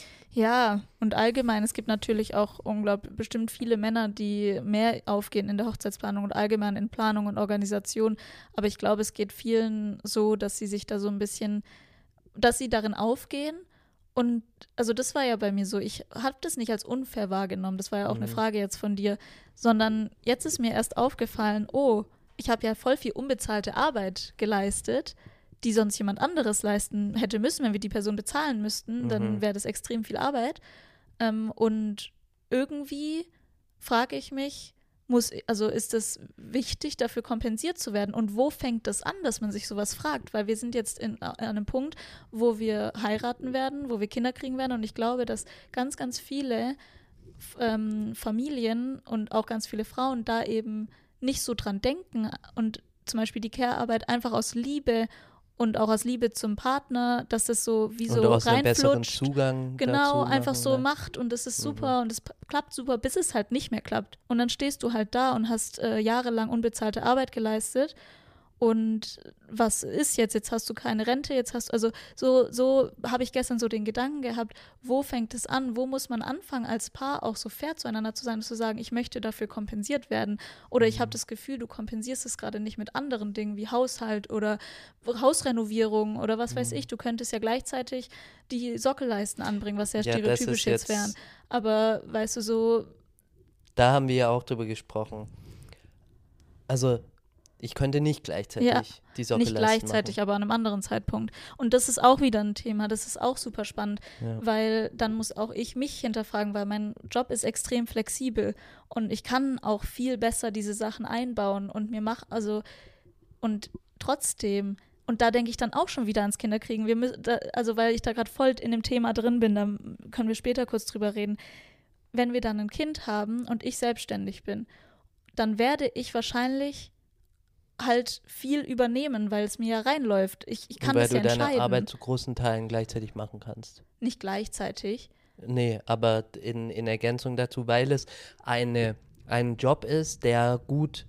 Ja, und allgemein, es gibt natürlich auch unglaublich bestimmt viele Männer, die mehr aufgehen in der Hochzeitsplanung und allgemein in Planung und Organisation. Aber ich glaube, es geht vielen so, dass sie sich da so ein bisschen, dass sie darin aufgehen. Und also das war ja bei mir so, ich habe das nicht als unfair wahrgenommen, das war ja auch eine
Mhm.
Frage jetzt von dir, sondern jetzt ist mir erst aufgefallen, oh, ich habe ja voll viel unbezahlte Arbeit geleistet, die sonst jemand anderes leisten hätte müssen, wenn wir die Person bezahlen müssten, dann
Mhm.
wäre das extrem viel Arbeit. Ähm, und irgendwie frage ich mich, muss, also ist es wichtig, dafür kompensiert zu werden? Und wo fängt das an, dass man sich sowas fragt? Weil wir sind jetzt in, an einem Punkt, wo wir heiraten werden, wo wir Kinder kriegen werden. Und ich glaube, dass ganz, ganz viele f- ähm, Familien und auch ganz viele Frauen da eben nicht so dran denken und zum Beispiel die Care-Arbeit einfach aus Liebe und auch aus Liebe zum Partner, dass es so wie so
und aus einem besseren
reinflutscht.
Zugang
Genau,
dazu
einfach
machen,
so
ne?
macht und es ist
Mhm.
super und es p- klappt super, bis es halt nicht mehr klappt. Und dann stehst du halt da und hast äh, jahrelang unbezahlte Arbeit geleistet. Und was ist jetzt? Jetzt hast du keine Rente, jetzt hast du, also so, so habe ich gestern so den Gedanken gehabt, wo fängt es an? Wo muss man anfangen, als Paar auch so fair zueinander zu sein und zu sagen, ich möchte dafür kompensiert werden. Oder ich habe das Gefühl, du kompensierst es gerade nicht mit anderen Dingen wie Haushalt oder Hausrenovierung oder was weiß ich. Du könntest ja gleichzeitig die Sockelleisten anbringen, was sehr
Ja, das
stereotypisch
ist
jetzt
jetzt-
wären. Aber weißt du, so,
Da haben wir ja auch drüber gesprochen. Also, ich könnte nicht gleichzeitig
Ja,
die Socke
nicht gleichzeitig, aber an einem anderen Zeitpunkt. Und das ist auch wieder ein Thema, das ist auch super spannend,
Ja.
weil dann muss auch ich mich hinterfragen, weil mein Job ist extrem flexibel und ich kann auch viel besser diese Sachen einbauen und mir mach, also und trotzdem, und da denke ich dann auch schon wieder ans Kinderkriegen. Wir müssen, da, also weil ich da gerade voll in dem Thema drin bin, da können wir später kurz drüber reden. Wenn wir dann ein Kind haben und ich selbstständig bin, dann werde ich wahrscheinlich halt viel übernehmen, weil es mir ja reinläuft. Ich, ich kann
Weil
das
du
ja
deine
entscheiden.
Arbeit zu großen Teilen gleichzeitig machen kannst.
Nicht gleichzeitig.
Nee, aber in, in Ergänzung dazu, weil es eine, ein Job ist, der gut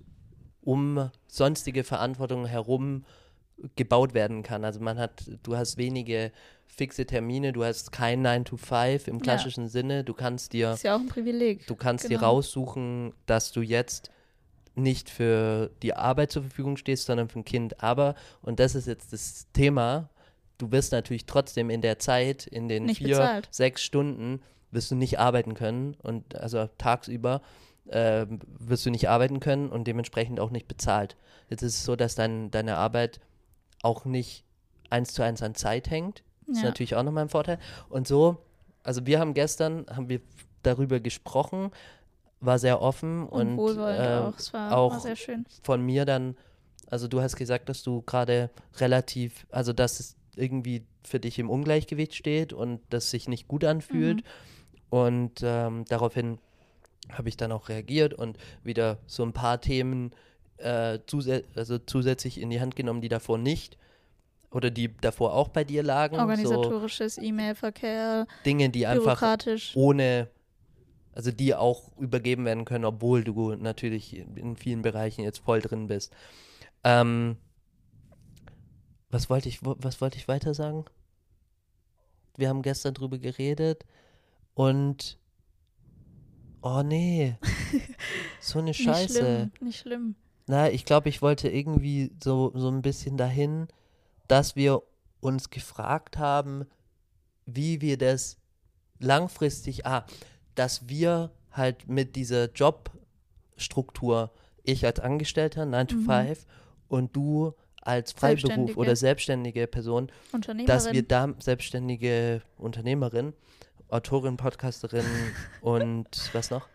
um sonstige Verantwortung herum gebaut werden kann. Also man hat, du hast wenige fixe Termine, du hast kein nine to five im klassischen Sinne. Du kannst dir,
Ist ja auch ein Privileg.
du kannst dir
Genau.
raussuchen, dass du jetzt nicht für die Arbeit zur Verfügung stehst, sondern für ein Kind. Aber, und das ist jetzt das Thema, du wirst natürlich trotzdem in der Zeit, in den
Nicht
vier,
bezahlt.
sechs Stunden, wirst du nicht arbeiten können und also tagsüber äh, wirst du nicht arbeiten können und dementsprechend auch nicht bezahlt. Jetzt ist es so, dass dein, deine Arbeit auch nicht eins zu eins an Zeit hängt. Das ist
Ja.
natürlich auch nochmal ein Vorteil. Und so, also wir haben gestern, haben wir darüber gesprochen, war sehr offen
Und,
und,
wohlwollend
äh,
auch. Es war,
auch
war sehr schön.
von mir dann, also du hast gesagt, dass du gerade relativ, also dass es irgendwie für dich im Ungleichgewicht steht und das sich nicht gut anfühlt.
Mhm.
Und ähm, daraufhin habe ich dann auch reagiert und wieder so ein paar Themen äh, zusä also zusätzlich in die Hand genommen, die davor nicht oder die davor auch bei dir lagen. So
Organisatorisches, E-Mail-Verkehr,
Dinge, die einfach
bürokratisch.
ohne, also die auch übergeben werden können, obwohl du natürlich in vielen Bereichen jetzt voll drin bist. Ähm, was wollte ich, wo- was wollte ich weiter sagen? Wir haben gestern drüber geredet und oh nee, so eine
Nicht
Scheiße.
schlimm, nicht schlimm.
Na, ich glaube, ich wollte irgendwie so, so ein bisschen dahin, dass wir uns gefragt haben, wie wir das langfristig, ah, dass wir halt mit dieser Jobstruktur, ich als Angestellter, nine to
Mhm.
five und du als Freiberuf
Selbstständige.
oder selbstständige Person,
Unternehmerin.
dass wir da selbstständige Unternehmerin, Autorin, Podcasterin und was noch?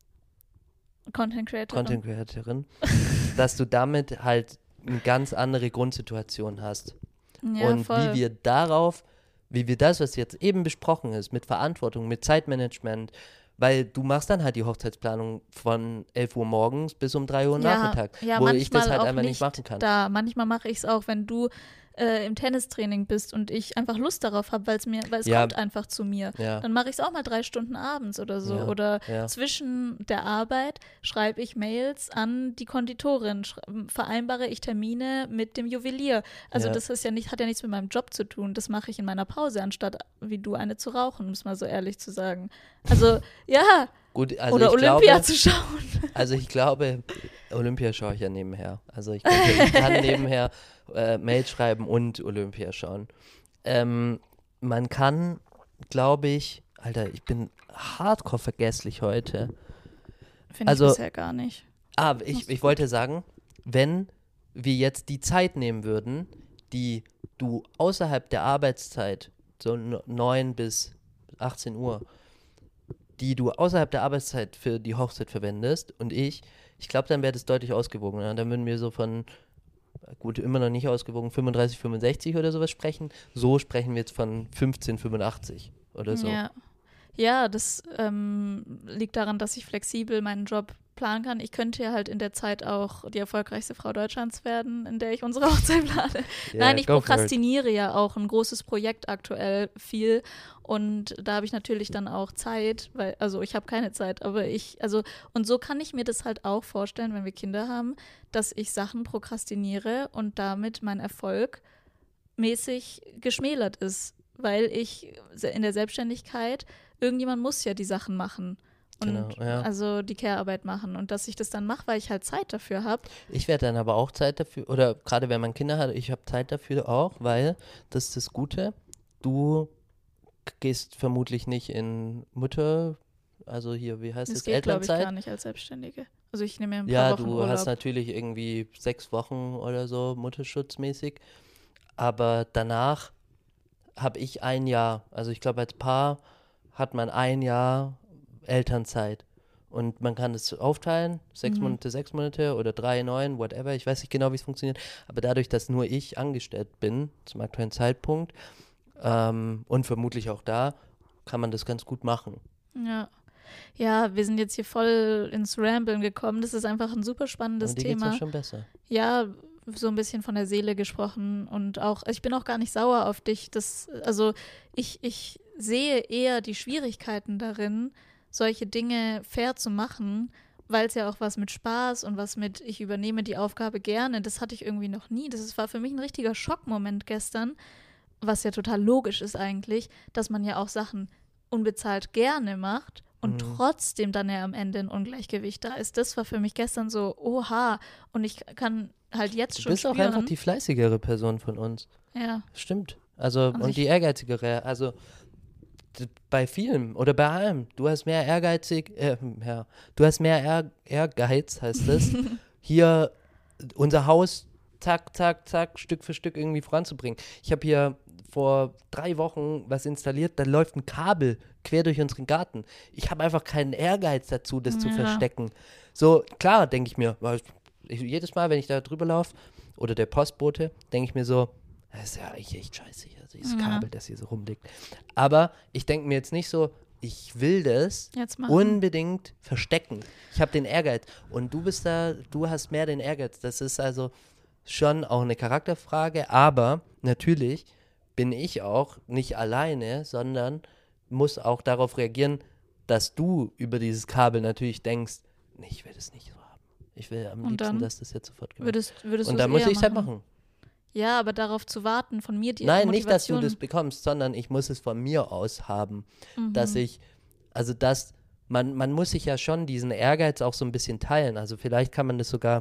Content Creator.
Content Creatorin, dass du damit halt eine ganz andere Grundsituation hast.
Ja,
und
voll.
wie wir darauf, wie wir das, was jetzt eben besprochen ist, mit Verantwortung, mit Zeitmanagement, weil du machst dann halt die Hochzeitsplanung von elf Uhr morgens bis um drei Uhr
ja,
Nachmittag,
ja,
wo
manchmal
ich das halt
auch
einfach nicht
nicht
machen kann.
Da, manchmal mache ich es auch, wenn du äh, im Tennistraining bist und ich einfach Lust darauf habe, weil es mir, weil es
Ja.
kommt einfach zu mir.
Ja,
Dann mache ich es auch mal drei Stunden abends oder so.
Ja,
Oder
ja.
zwischen der Arbeit schreibe ich Mails an die Konditorin, schre- vereinbare ich Termine mit dem Juwelier. Also
Ja.
das ist ja nicht, hat ja nichts mit meinem Job zu tun. Das mache ich in meiner Pause, anstatt wie du eine zu rauchen, um es mal so ehrlich zu sagen. Also ja,
Gut, also
oder
ich
Olympia
glaube,
zu schauen.
also ich glaube, Olympia schaue ich ja nebenher. Also ich, könnte, ich kann nebenher äh, Mail schreiben und Olympia schauen. Ähm, man kann, glaube ich, Alter, ich bin hardcore vergesslich heute.
Finde
Also-
ich bisher gar nicht.
Ah, ich, ich wollte sagen, wenn wir jetzt die Zeit nehmen würden, die du außerhalb der Arbeitszeit, so neun bis achtzehn Uhr, die du außerhalb der Arbeitszeit für die Hochzeit verwendest und ich, ich glaube, dann wäre das deutlich ausgewogener. Dann würden wir so von, gut, immer noch nicht ausgewogen, fünfunddreißig, fünfundsechzig oder sowas sprechen. So sprechen wir jetzt von fünfzehn, fünfundachtzig oder so.
Ja, ja das ähm, liegt daran, dass ich flexibel meinen Job planen kann. Ich könnte ja halt in der Zeit auch die erfolgreichste Frau Deutschlands werden, in der ich unsere Hochzeit plane.
Yeah,
Nein, ich
go for it.
prokrastiniere ja auch ein großes Projekt aktuell viel und da habe ich natürlich dann auch Zeit, weil, also ich habe keine Zeit, aber ich, also und so kann ich mir das halt auch vorstellen, wenn wir Kinder haben, dass ich Sachen prokrastiniere und damit mein Erfolg mäßig geschmälert ist, weil ich in der Selbstständigkeit, irgendjemand muss ja die Sachen machen. Und
Genau, ja.
also die Care-Arbeit machen und dass ich das dann mache, weil ich halt Zeit dafür habe.
Ich werde dann aber auch Zeit dafür, oder gerade wenn man Kinder hat, ich habe Zeit dafür auch, weil das ist das Gute, du gehst vermutlich nicht in Mutter, also hier, wie heißt
Das
es,
geht, glaube ich,
Elternzeit?
gar nicht als Selbstständige. Also ich nehme mir ein paar
Ja,
Wochen
du
Urlaub.
hast natürlich irgendwie sechs Wochen oder so Mutterschutzmäßig, aber danach habe ich ein Jahr, also ich glaube als Paar hat man ein Jahr Elternzeit und man kann es aufteilen, sechs
Mhm.
Monate, sechs Monate oder drei, neun, whatever, ich weiß nicht genau, wie es funktioniert, aber dadurch, dass nur ich angestellt bin zum aktuellen Zeitpunkt ähm, und vermutlich auch da, kann man das ganz gut machen.
Ja. Ja, wir sind jetzt hier voll ins Ramblen gekommen. Das ist einfach ein super spannendes
Aber dir geht's
Thema.
auch schon besser.
Ja, so ein bisschen von der Seele gesprochen und auch, ich bin auch gar nicht sauer auf dich. Das, also ich, ich sehe eher die Schwierigkeiten darin, solche Dinge fair zu machen, weil es ja auch was mit Spaß und was mit, ich übernehme die Aufgabe gerne, das hatte ich irgendwie noch nie. Das ist- war für mich ein richtiger Schockmoment gestern, was ja total logisch ist eigentlich, dass man ja auch Sachen unbezahlt gerne macht und
Mhm.
trotzdem dann ja am Ende ein Ungleichgewicht da ist. Das war für mich gestern so, oha, und ich kann halt jetzt
Du
schon
bist auch
spüren.
einfach die fleißigere Person von uns.
Ja,
Stimmt. Also,
Also
und
ich-
die ehrgeizigere. Also, d- bei vielem oder bei allem. Du hast mehr ehrgeizig, äh, ja, du hast mehr Ehr Ehrgeiz, heißt es, hier unser Haus zack, zack, zack, Stück für Stück irgendwie voranzubringen. Ich habe hier vor drei Wochen was installiert, da läuft ein Kabel quer durch unseren Garten. Ich habe einfach keinen Ehrgeiz dazu, das zu
Ja.
verstecken. So, klar, denke ich mir, weil ich, jedes Mal, wenn ich da drüber laufe, oder der Postbote, denke ich mir so, das ist ja eigentlich echt scheiße hier, dieses
Ja.
Kabel, das hier so rumliegt. Aber ich denke mir jetzt nicht so, ich will das
jetzt machen.
unbedingt verstecken. Ich habe den Ehrgeiz. Und du bist da, du hast mehr den Ehrgeiz. Das ist also schon auch eine Charakterfrage, aber natürlich bin ich auch nicht alleine, sondern muss auch darauf reagieren, dass du über dieses Kabel natürlich denkst, nee, ich will das nicht so haben. Ich will am
Und
liebsten,
dann
dass das jetzt sofort gemacht
würdest, würdest
Und
du
dann muss ich es halt machen.
Ja, aber darauf zu warten, von mir die
Nein, nicht, dass du
Motivation.
das bekommst, sondern ich muss es von mir aus haben,
Mhm.
dass ich, also dass, man, man muss sich ja schon diesen Ehrgeiz auch so ein bisschen teilen. Also vielleicht kann man das sogar,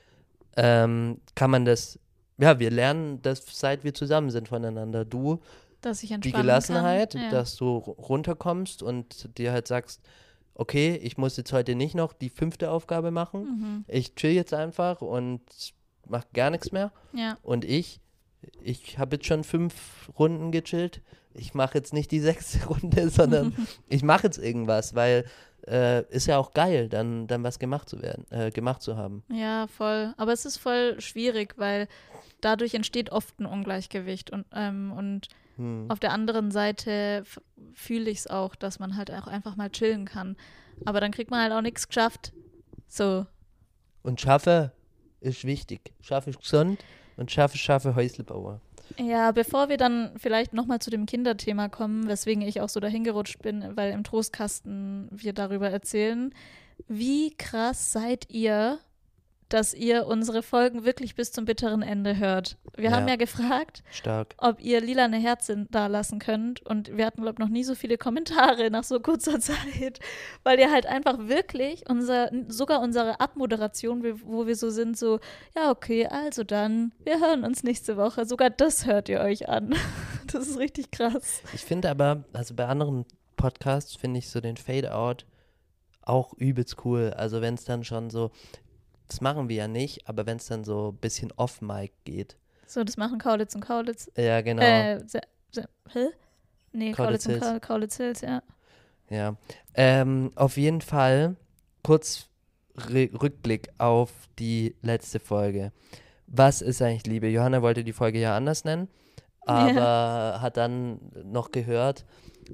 ähm, kann man das, ja, wir lernen das, seit wir zusammen sind voneinander. Du,
dass ich
die
entspannen
Gelassenheit,
kann. Ja.
dass du ru- runterkommst und dir halt sagst, okay, ich muss jetzt heute nicht noch die fünfte Aufgabe machen.
Mhm.
Ich chill jetzt einfach und mach gar nichts mehr.
Ja.
Und ich, ich habe jetzt schon fünf Runden gechillt. Ich mache jetzt nicht die sechste Runde, sondern ich mache jetzt irgendwas, weil äh, ist ja auch geil, dann, dann was gemacht zu werden, äh, gemacht zu haben.
Ja, voll. Aber es ist voll schwierig, weil dadurch entsteht oft ein Ungleichgewicht. Und, ähm, und
Hm.
auf der anderen Seite f- fühle ich es auch, dass man halt auch einfach mal chillen kann. Aber dann kriegt man halt auch nichts geschafft. So.
Und schaffe ist wichtig. Schaffe ist gesund und schaffe, schaffe Häuslebauer.
Ja, bevor wir dann vielleicht nochmal zu dem Kinderthema kommen, weswegen ich auch so dahingerutscht bin, weil im Trostkasten wir darüber erzählen. Wie krass seid ihr, dass ihr unsere Folgen wirklich bis zum bitteren Ende hört? Wir
Ja.
haben ja gefragt,
Stark.
ob ihr lilane Herzen da lassen könnt. Und wir hatten, glaube ich, noch nie so viele Kommentare nach so kurzer Zeit, weil ihr halt einfach wirklich unser, sogar unsere Abmoderation, wo wir so sind, so, ja, okay, also dann, wir hören uns nächste Woche. Sogar das hört ihr euch an. Das ist richtig krass.
Ich finde aber, also bei anderen Podcasts finde ich so den Fade-Out auch übelst cool. Also wenn es dann schon so, das machen wir ja nicht, aber wenn es dann so ein bisschen off-Mic geht.
So, das machen Kaulitz und Kaulitz.
Ja, genau.
Äh, se, se, hä? Nee,
Kaulitz
Kaulitz und
Hills.
Kaul- Kaulitz Hills, ja.
Ja, ähm, auf jeden Fall kurz Re Rückblick auf die letzte Folge. Was ist eigentlich Liebe? Johanna wollte die Folge ja anders nennen, aber hat dann noch gehört,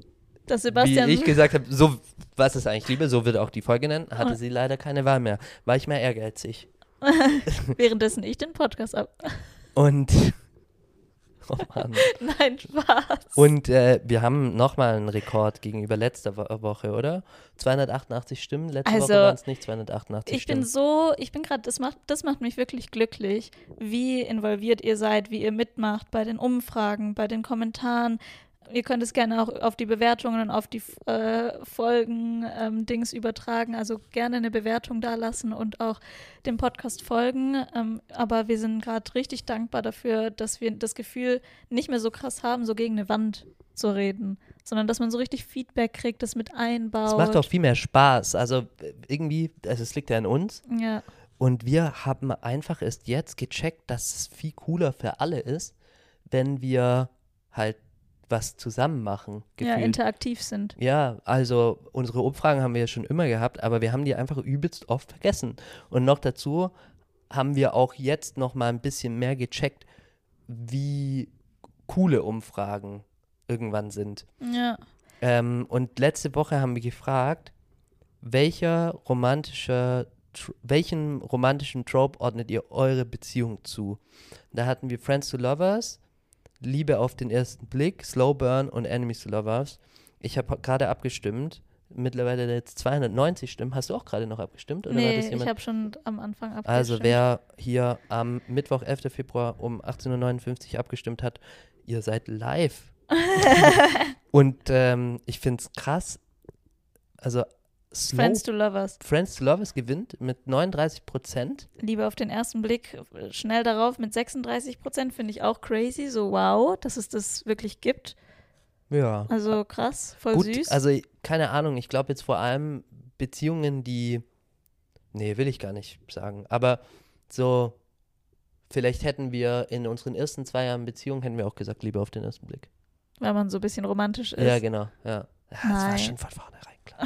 dass Sebastian.
Wie ich gesagt habe, so, was ist eigentlich Liebe? So wird auch die Folge nennen. Hatte sie leider keine Wahl mehr. War ich mehr ehrgeizig.
Währenddessen ich den Podcast ab.
Und. Oh Mann.
Nein, Spaß.
Und äh, wir haben nochmal einen Rekord gegenüber letzter Wo- Woche, oder? zweihundertachtundachtzig Stimmen. Letzte
Also,
Woche waren es nicht zweihundertachtundachtzig
Ich
Stimmen.
bin so, ich bin gerade, das macht, das macht mich wirklich glücklich, wie involviert ihr seid, wie ihr mitmacht bei den Umfragen, bei den Kommentaren. Ihr könnt es gerne auch auf die Bewertungen und auf die äh, Folgen ähm, Dings übertragen. Also gerne eine Bewertung da lassen und auch dem Podcast folgen. Ähm, aber wir sind gerade richtig dankbar dafür, dass wir das Gefühl nicht mehr so krass haben, so gegen eine Wand zu reden, sondern dass man so richtig Feedback kriegt, das mit einbaut.
Es macht auch viel mehr Spaß. Also irgendwie, also es liegt ja an uns.
Ja.
Und wir haben einfach erst jetzt gecheckt, dass es viel cooler für alle ist, wenn wir halt was zusammen machen.
ja,
gefühlt.
interaktiv sind.
Ja, also unsere Umfragen haben wir ja schon immer gehabt, aber wir haben die einfach übelst oft vergessen. Und noch dazu haben wir auch jetzt noch mal ein bisschen mehr gecheckt, wie coole Umfragen irgendwann sind.
Ja.
Ähm, und letzte Woche haben wir gefragt, welcher romantische, tr- welchen romantischen Trope ordnet ihr eure Beziehung zu? Da hatten wir Friends to Lovers, Liebe auf den ersten Blick, Slow Burn und Enemies to Lovers. Ich habe gerade abgestimmt. Mittlerweile jetzt zweihundertneunzig Stimmen. Hast du auch gerade noch abgestimmt? Oder war
Nee,
das
ich
jemand?
habe schon am Anfang abgestimmt.
Also wer hier am Mittwoch, elften Februar um achtzehn Uhr neunundfünfzig abgestimmt hat, ihr seid live. Und ähm, ich finde es krass. Also Slow
Friends to Lovers.
Friends to Lovers gewinnt mit neununddreißig Prozent.
Liebe auf den ersten Blick, schnell darauf mit sechsunddreißig Prozent, finde ich auch crazy. So wow, dass es das wirklich gibt.
Ja.
Also krass, voll
Gut,
süß.
also keine Ahnung, ich glaube jetzt vor allem Beziehungen, die, nee, will ich gar nicht sagen, aber so, vielleicht hätten wir in unseren ersten zwei Jahren Beziehung, hätten wir auch gesagt, Liebe auf den ersten Blick.
Weil man so ein bisschen romantisch ist.
Ja, genau, ja. Ja, das war
Nein.
schon von vornherein klar.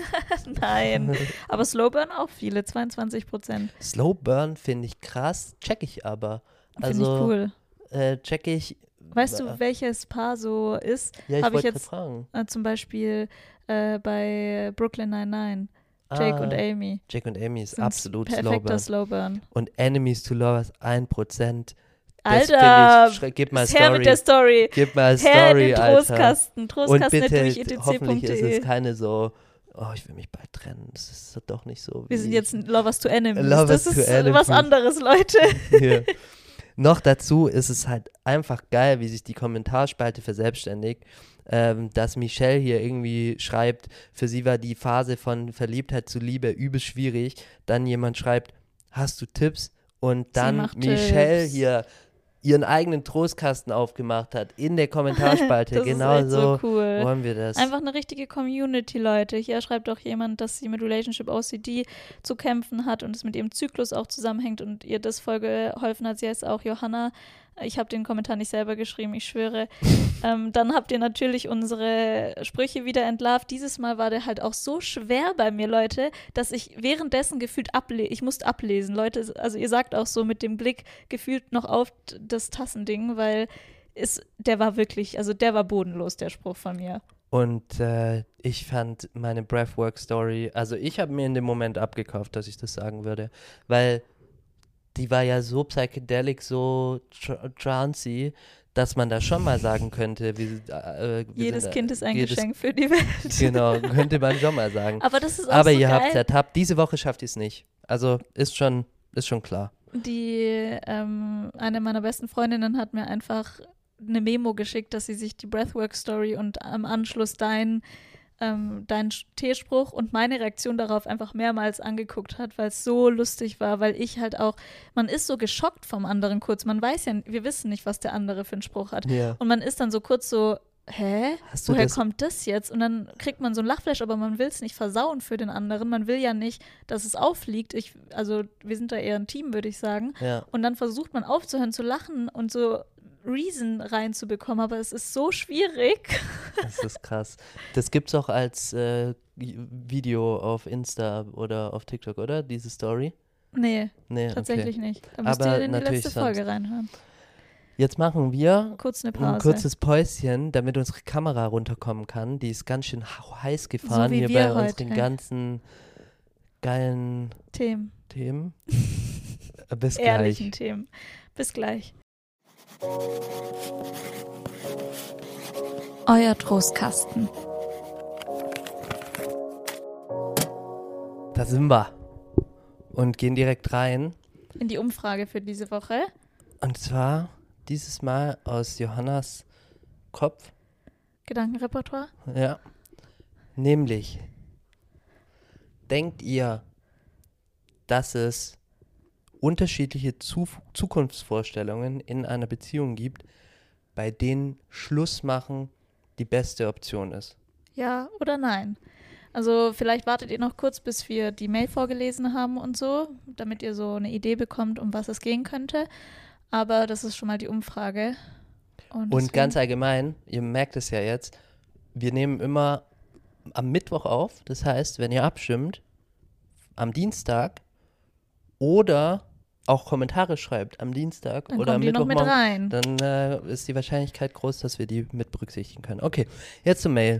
Nein, aber Slowburn auch viele, zweiundzwanzig Prozent.
Slow Burn finde ich krass, check ich aber.
Finde
Also,
ich cool.
äh, check ich.
Weißt du, welches Paar so ist?
Ja, ich
Hab ich
wollte gerade
jetzt
fragen.
äh, zum Beispiel äh, bei Brooklyn Nine-Nine. Jake
Ah,
und Amy.
Jake und Amy ist
Sind
absolut Slow
perfekter
Burn.
Slowburn.
Und Enemies to Lovers ein Prozent. Das
Alter,
find ich, schrei- gib mal
her mit der
Story.
Story.
Gib mal
Her in
Story,
den
Alter.
Trostkasten.
Und
Trostkasten
bitte,
durch e t c
hoffentlich
punkt
ist
d e.
es keine so, oh, ich will mich bald trennen. Das ist doch nicht so.
Wir
wie
sind
ich-
jetzt Lovers to Enemies.
Lovers
das
to
ist
Enemies.
was anderes, Leute.
Ja. Noch dazu ist es halt einfach geil, wie sich die Kommentarspalte verselbstständigt, ähm, dass Michelle hier irgendwie schreibt, für sie war die Phase von Verliebtheit zu Liebe übelst schwierig. Dann jemand schreibt, hast du Tipps? Und dann
macht
Michelle
Tipps.
hier ihren eigenen Trostkasten aufgemacht hat in der Kommentarspalte.
Das
Genau
ist echt
so
so cool.
wollen wir das.
Einfach eine richtige Community, Leute. Hier schreibt auch jemand, dass sie mit Relationship O C D zu kämpfen hat und es mit ihrem Zyklus auch zusammenhängt und ihr das voll geholfen hat. Sie heißt auch Johanna. Ich habe den Kommentar nicht selber geschrieben, ich schwöre. ähm, dann habt ihr natürlich unsere Sprüche wieder entlarvt. Dieses Mal war der halt auch so schwer bei mir, Leute, dass ich währenddessen gefühlt ablese. Ich musste ablesen, Leute. Also ihr sagt auch so mit dem Blick gefühlt noch auf das Tassending, weil es, der war wirklich, also der war bodenlos, der Spruch von mir.
Und äh, ich fand meine Breathwork-Story, also ich habe mir in dem Moment abgekauft, dass ich das sagen würde, weil die war ja so psychedelic, so tr trancy, dass man da schon mal sagen könnte, wie, äh, wir
Jedes
sind,
Kind ist ein
jedes-
Geschenk für die Welt.
Genau, könnte man schon mal sagen.
Aber das ist auch
Aber
so
ihr
geil.
habt es ertappt, diese Woche schafft ihr es nicht. Also ist schon, ist schon klar.
Die, ähm, eine meiner besten Freundinnen hat mir einfach eine Memo geschickt, dass sie sich die Breathwork-Story und am Anschluss dein, ähm, dein T-Spruch und meine Reaktion darauf einfach mehrmals angeguckt hat, weil es so lustig war, weil ich halt auch, man ist so geschockt vom anderen kurz, man weiß ja, wir wissen nicht, was der andere für einen Spruch hat.
Ja.
Und man ist dann so kurz so, hä?
Hast du
Woher
das-
kommt das jetzt? Und dann kriegt man so ein Lachflash, aber man will es nicht versauen für den anderen. Man will ja nicht, dass es auffliegt. Ich, also wir sind da eher ein Team, würde ich sagen.
Ja.
Und dann versucht man aufzuhören zu lachen und so Reason reinzubekommen, aber es ist so schwierig.
Das ist krass. Das gibt's auch als äh, Video auf Insta oder auf TikTok, oder? Diese Story?
Nee,
Nee,
tatsächlich
okay.
nicht. Da müsst
Aber
ihr in die
natürlich
letzte
sonst.
Folge reinhören.
Jetzt machen wir
Kurz eine
ein
Pause.
kurzes Päuschen, damit unsere Kamera runterkommen kann. Die ist ganz schön ha- heiß gefahren
wie
hier
wir
bei
heute.
unseren ganzen geilen
Themen.
Themen. Bis
Ehrlichen
gleich.
Themen. Bis gleich. Euer Trostkasten.
Da sind wir. Und gehen direkt rein.
In die Umfrage für diese Woche.
Und zwar dieses Mal aus Johannas Kopf.
Gedankenrepertoire.
Ja. Nämlich, denkt ihr, dass es unterschiedliche Zu- Zukunftsvorstellungen in einer Beziehung gibt, bei denen Schluss machen die beste Option ist?
Ja oder nein? Also vielleicht wartet ihr noch kurz, bis wir die Mail vorgelesen haben und so, damit ihr so eine Idee bekommt, um was es gehen könnte. Aber das ist schon mal die Umfrage. Und,
Und
deswegen-
ganz allgemein, ihr merkt es ja jetzt, wir nehmen immer am Mittwoch auf. Das heißt, wenn ihr abstimmt, am Dienstag oder auch Kommentare schreibt am Dienstag
dann
oder am
kommen die noch mit
Mittwochmorgen,
rein.
dann äh, ist die Wahrscheinlichkeit groß, dass wir die mit berücksichtigen können. Okay, jetzt zur Mail.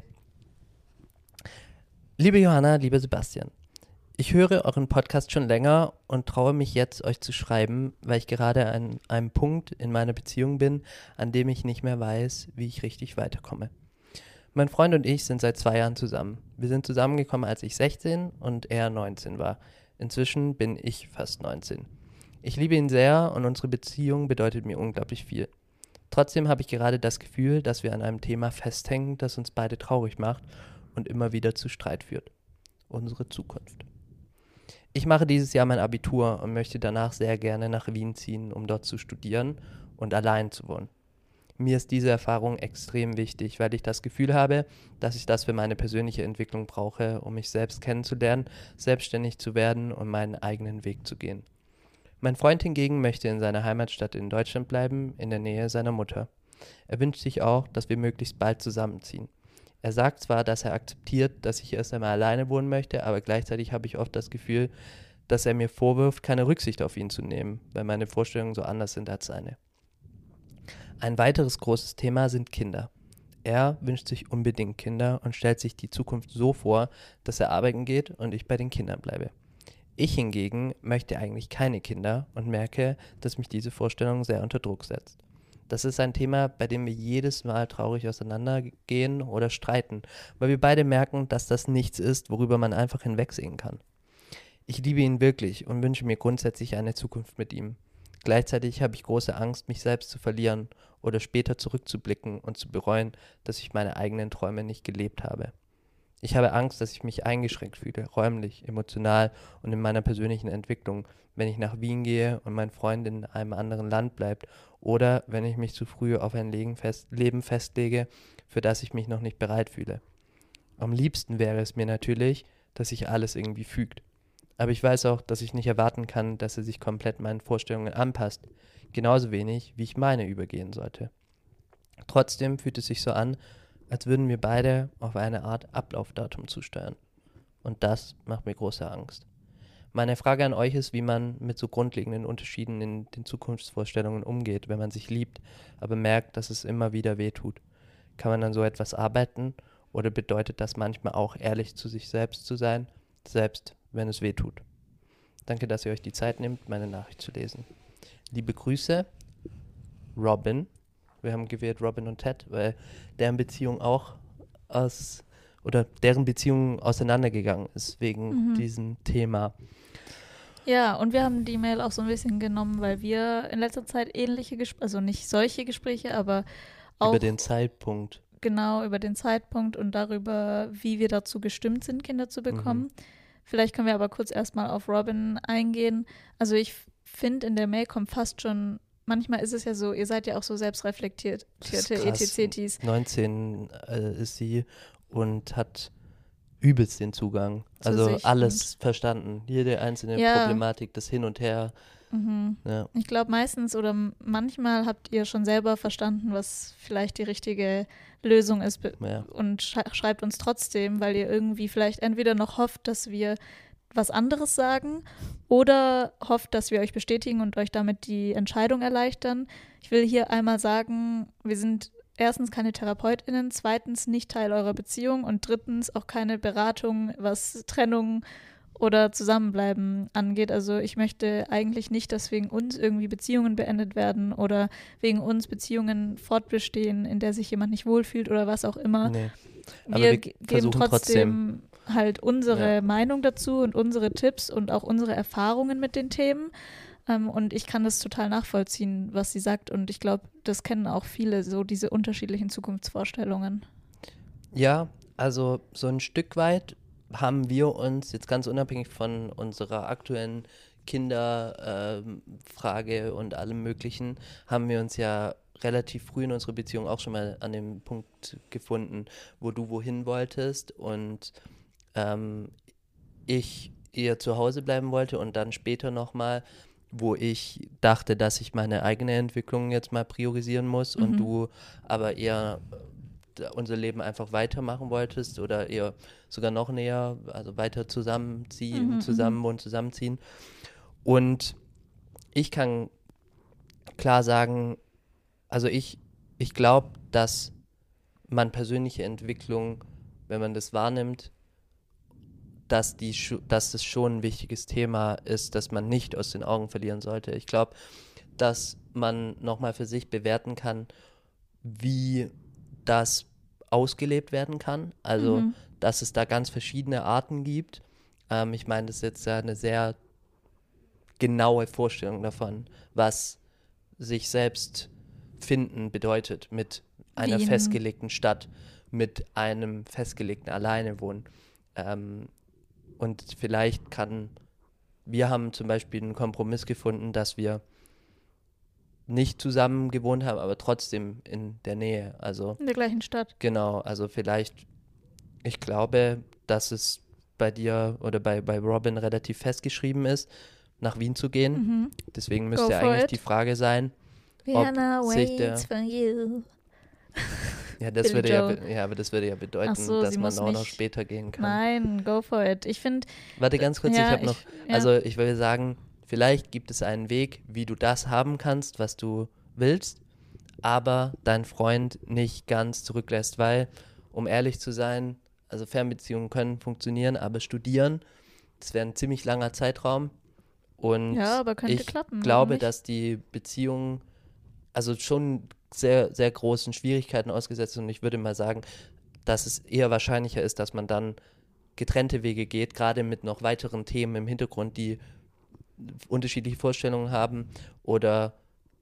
Liebe Johanna, lieber Sebastian, ich höre euren Podcast schon länger und traue mich jetzt, euch zu schreiben, weil ich gerade an einem Punkt in meiner Beziehung bin, an dem ich nicht mehr weiß, wie ich richtig weiterkomme. Mein Freund und ich sind seit zwei Jahren zusammen. Wir sind zusammengekommen, als ich sechzehn und er neunzehn war. Inzwischen bin ich fast neunzehn. Ich liebe ihn sehr und unsere Beziehung bedeutet mir unglaublich viel. Trotzdem habe ich gerade das Gefühl, dass wir an einem Thema festhängen, das uns beide traurig macht und immer wieder zu Streit führt. Unsere Zukunft. Ich mache dieses Jahr mein Abitur und möchte danach sehr gerne nach Wien ziehen, um dort zu studieren und allein zu wohnen. Mir ist diese Erfahrung extrem wichtig, weil ich das Gefühl habe, dass ich das für meine persönliche Entwicklung brauche, um mich selbst kennenzulernen, selbstständig zu werden und meinen eigenen Weg zu gehen. Mein Freund hingegen möchte in seiner Heimatstadt in Deutschland bleiben, in der Nähe seiner Mutter. Er wünscht sich auch, dass wir möglichst bald zusammenziehen. Er sagt zwar, dass er akzeptiert, dass ich erst einmal alleine wohnen möchte, aber gleichzeitig habe ich oft das Gefühl, dass er mir vorwirft, keine Rücksicht auf ihn zu nehmen, weil meine Vorstellungen so anders sind als seine. Ein weiteres großes Thema sind Kinder. Er wünscht sich unbedingt Kinder und stellt sich die Zukunft so vor, dass er arbeiten geht und ich bei den Kindern bleibe. Ich hingegen möchte eigentlich keine Kinder und merke, dass mich diese Vorstellung sehr unter Druck setzt. Das ist ein Thema, bei dem wir jedes Mal traurig auseinandergehen oder streiten, weil wir beide merken, dass das nichts ist, worüber man einfach hinwegsehen kann. Ich liebe ihn wirklich und wünsche mir grundsätzlich eine Zukunft mit ihm. Gleichzeitig habe ich große Angst, mich selbst zu verlieren oder später zurückzublicken und zu bereuen, dass ich meine eigenen Träume nicht gelebt habe. Ich habe Angst, dass ich mich eingeschränkt fühle, räumlich, emotional und in meiner persönlichen Entwicklung, wenn ich nach Wien gehe und mein Freund in einem anderen Land bleibt oder wenn ich mich zu früh auf ein Leben, fest, Leben festlege, für das ich mich noch nicht bereit fühle. Am liebsten wäre es mir natürlich, dass sich alles irgendwie fügt. Aber ich weiß auch, dass ich nicht erwarten kann, dass er sich komplett meinen Vorstellungen anpasst, genauso wenig, wie ich meine übergehen sollte. Trotzdem fühlt es sich so an, als würden wir beide auf eine Art Ablaufdatum zusteuern. Und das macht mir große Angst. Meine Frage an euch ist, wie man mit so grundlegenden Unterschieden in den Zukunftsvorstellungen umgeht, wenn man sich liebt, aber merkt, dass es immer wieder wehtut. Kann man an so etwas arbeiten oder bedeutet das manchmal auch, ehrlich zu sich selbst zu sein, selbst wenn es wehtut? Danke, dass ihr euch die Zeit nehmt, meine Nachricht zu lesen. Liebe Grüße, Robin. Wir haben gewählt Robin und Ted, weil deren Beziehung auch aus oder deren Beziehung auseinandergegangen ist wegen
Mhm.
diesem Thema.
Ja, und wir haben die Mail auch so ein bisschen genommen, weil wir in letzter Zeit ähnliche Gespräche, also nicht solche Gespräche, aber auch
Über den Zeitpunkt.
genau über den Zeitpunkt und darüber, wie wir dazu gestimmt sind, Kinder zu bekommen.
Mhm.
Vielleicht können wir aber kurz erstmal auf Robin eingehen. Also ich finde, in der Mail kommt fast schon, manchmal ist es ja so, ihr seid ja auch so selbstreflektierte
Das ist krass.
E T C-Tis.
neunzehn äh, ist sie und hat übelst den Zugang.
Zu
Also
sich
alles verstanden. Jede einzelne
Ja.
Problematik, das Hin und Her.
Mhm.
Ja.
Ich glaube, meistens oder m- manchmal habt ihr schon selber verstanden, was vielleicht die richtige Lösung ist be-
Ja.
und sch schreibt uns trotzdem, weil ihr irgendwie vielleicht entweder noch hofft, dass wir was anderes sagen oder hofft, dass wir euch bestätigen und euch damit die Entscheidung erleichtern. Ich will hier einmal sagen, wir sind erstens keine TherapeutInnen, zweitens nicht Teil eurer Beziehung und drittens auch keine Beratung, was Trennung oder Zusammenbleiben angeht. Also ich möchte eigentlich nicht, dass wegen uns irgendwie Beziehungen beendet werden oder wegen uns Beziehungen fortbestehen, in der sich jemand nicht wohlfühlt oder was auch immer.
Nee. Aber
wir
wir
ge- geben
versuchen
trotzdem,
trotzdem
halt unsere
Ja.
Meinung dazu und unsere Tipps und auch unsere Erfahrungen mit den Themen. Ähm, und ich kann das total nachvollziehen, was sie sagt. Und ich glaube, das kennen auch viele, so diese unterschiedlichen Zukunftsvorstellungen.
Ja, also so ein Stück weit haben wir uns jetzt ganz unabhängig von unserer aktuellen Kinderfrage und allem Möglichen, haben wir uns ja relativ früh in unserer Beziehung auch schon mal an dem Punkt gefunden, wo du wohin wolltest und ähm, ich eher zu Hause bleiben wollte und dann später nochmal, wo ich dachte, dass ich meine eigene Entwicklung jetzt mal priorisieren muss und
Mhm.
du aber eher äh, unser Leben einfach weitermachen wolltest oder eher sogar noch näher, also weiter zusammenziehen,
Mhm,
zusammen wohnen, zusammenziehen. Und ich kann klar sagen, also ich, ich glaube, dass man persönliche Entwicklung, wenn man das wahrnimmt, dass, die, scho- dass das schon ein wichtiges Thema ist, das man nicht aus den Augen verlieren sollte. Ich glaube, dass man nochmal für sich bewerten kann, wie das ausgelebt werden kann. Also,
Mhm.
dass es da ganz verschiedene Arten gibt. Ähm, ich meine, das ist jetzt ja eine sehr genaue Vorstellung davon, was sich selbst finden bedeutet mit einer
Wien.
festgelegten Stadt, mit einem festgelegten Alleinewohnen. Ähm, und vielleicht kann, wir haben zum Beispiel einen Kompromiss gefunden, dass wir nicht zusammen gewohnt haben, aber trotzdem in der Nähe. Also
In der gleichen Stadt.
genau, also vielleicht, ich glaube, dass es bei dir oder bei, bei Robin relativ festgeschrieben ist, nach Wien zu gehen.
Mhm.
Deswegen müsste
Go
ja
for
eigentlich
it.
die Frage sein,
Vienna
sich der-
waits for you.
ja, das
Billy
würde ja,
Joel.
be- ja, aber das würde ja bedeuten,
Ach so,
dass
sie
man
muss
auch noch
nicht-
später gehen kann.
Nein, go for it. Ich finde,
Warte ganz kurz,
ja,
ich habe noch,
ja.
also ich will sagen, vielleicht gibt es einen Weg, wie du das haben kannst, was du willst, aber dein Freund nicht ganz zurücklässt, weil, um ehrlich zu sein, also Fernbeziehungen können funktionieren, aber studieren, das wäre ein ziemlich langer Zeitraum und
Ja, aber könnte
ich
klappen, warum
glaube,
nicht?
dass die Beziehung also schon sehr, sehr großen Schwierigkeiten ausgesetzt ist und ich würde mal sagen, dass es eher wahrscheinlicher ist, dass man dann getrennte Wege geht, gerade mit noch weiteren Themen im Hintergrund, die unterschiedliche Vorstellungen haben oder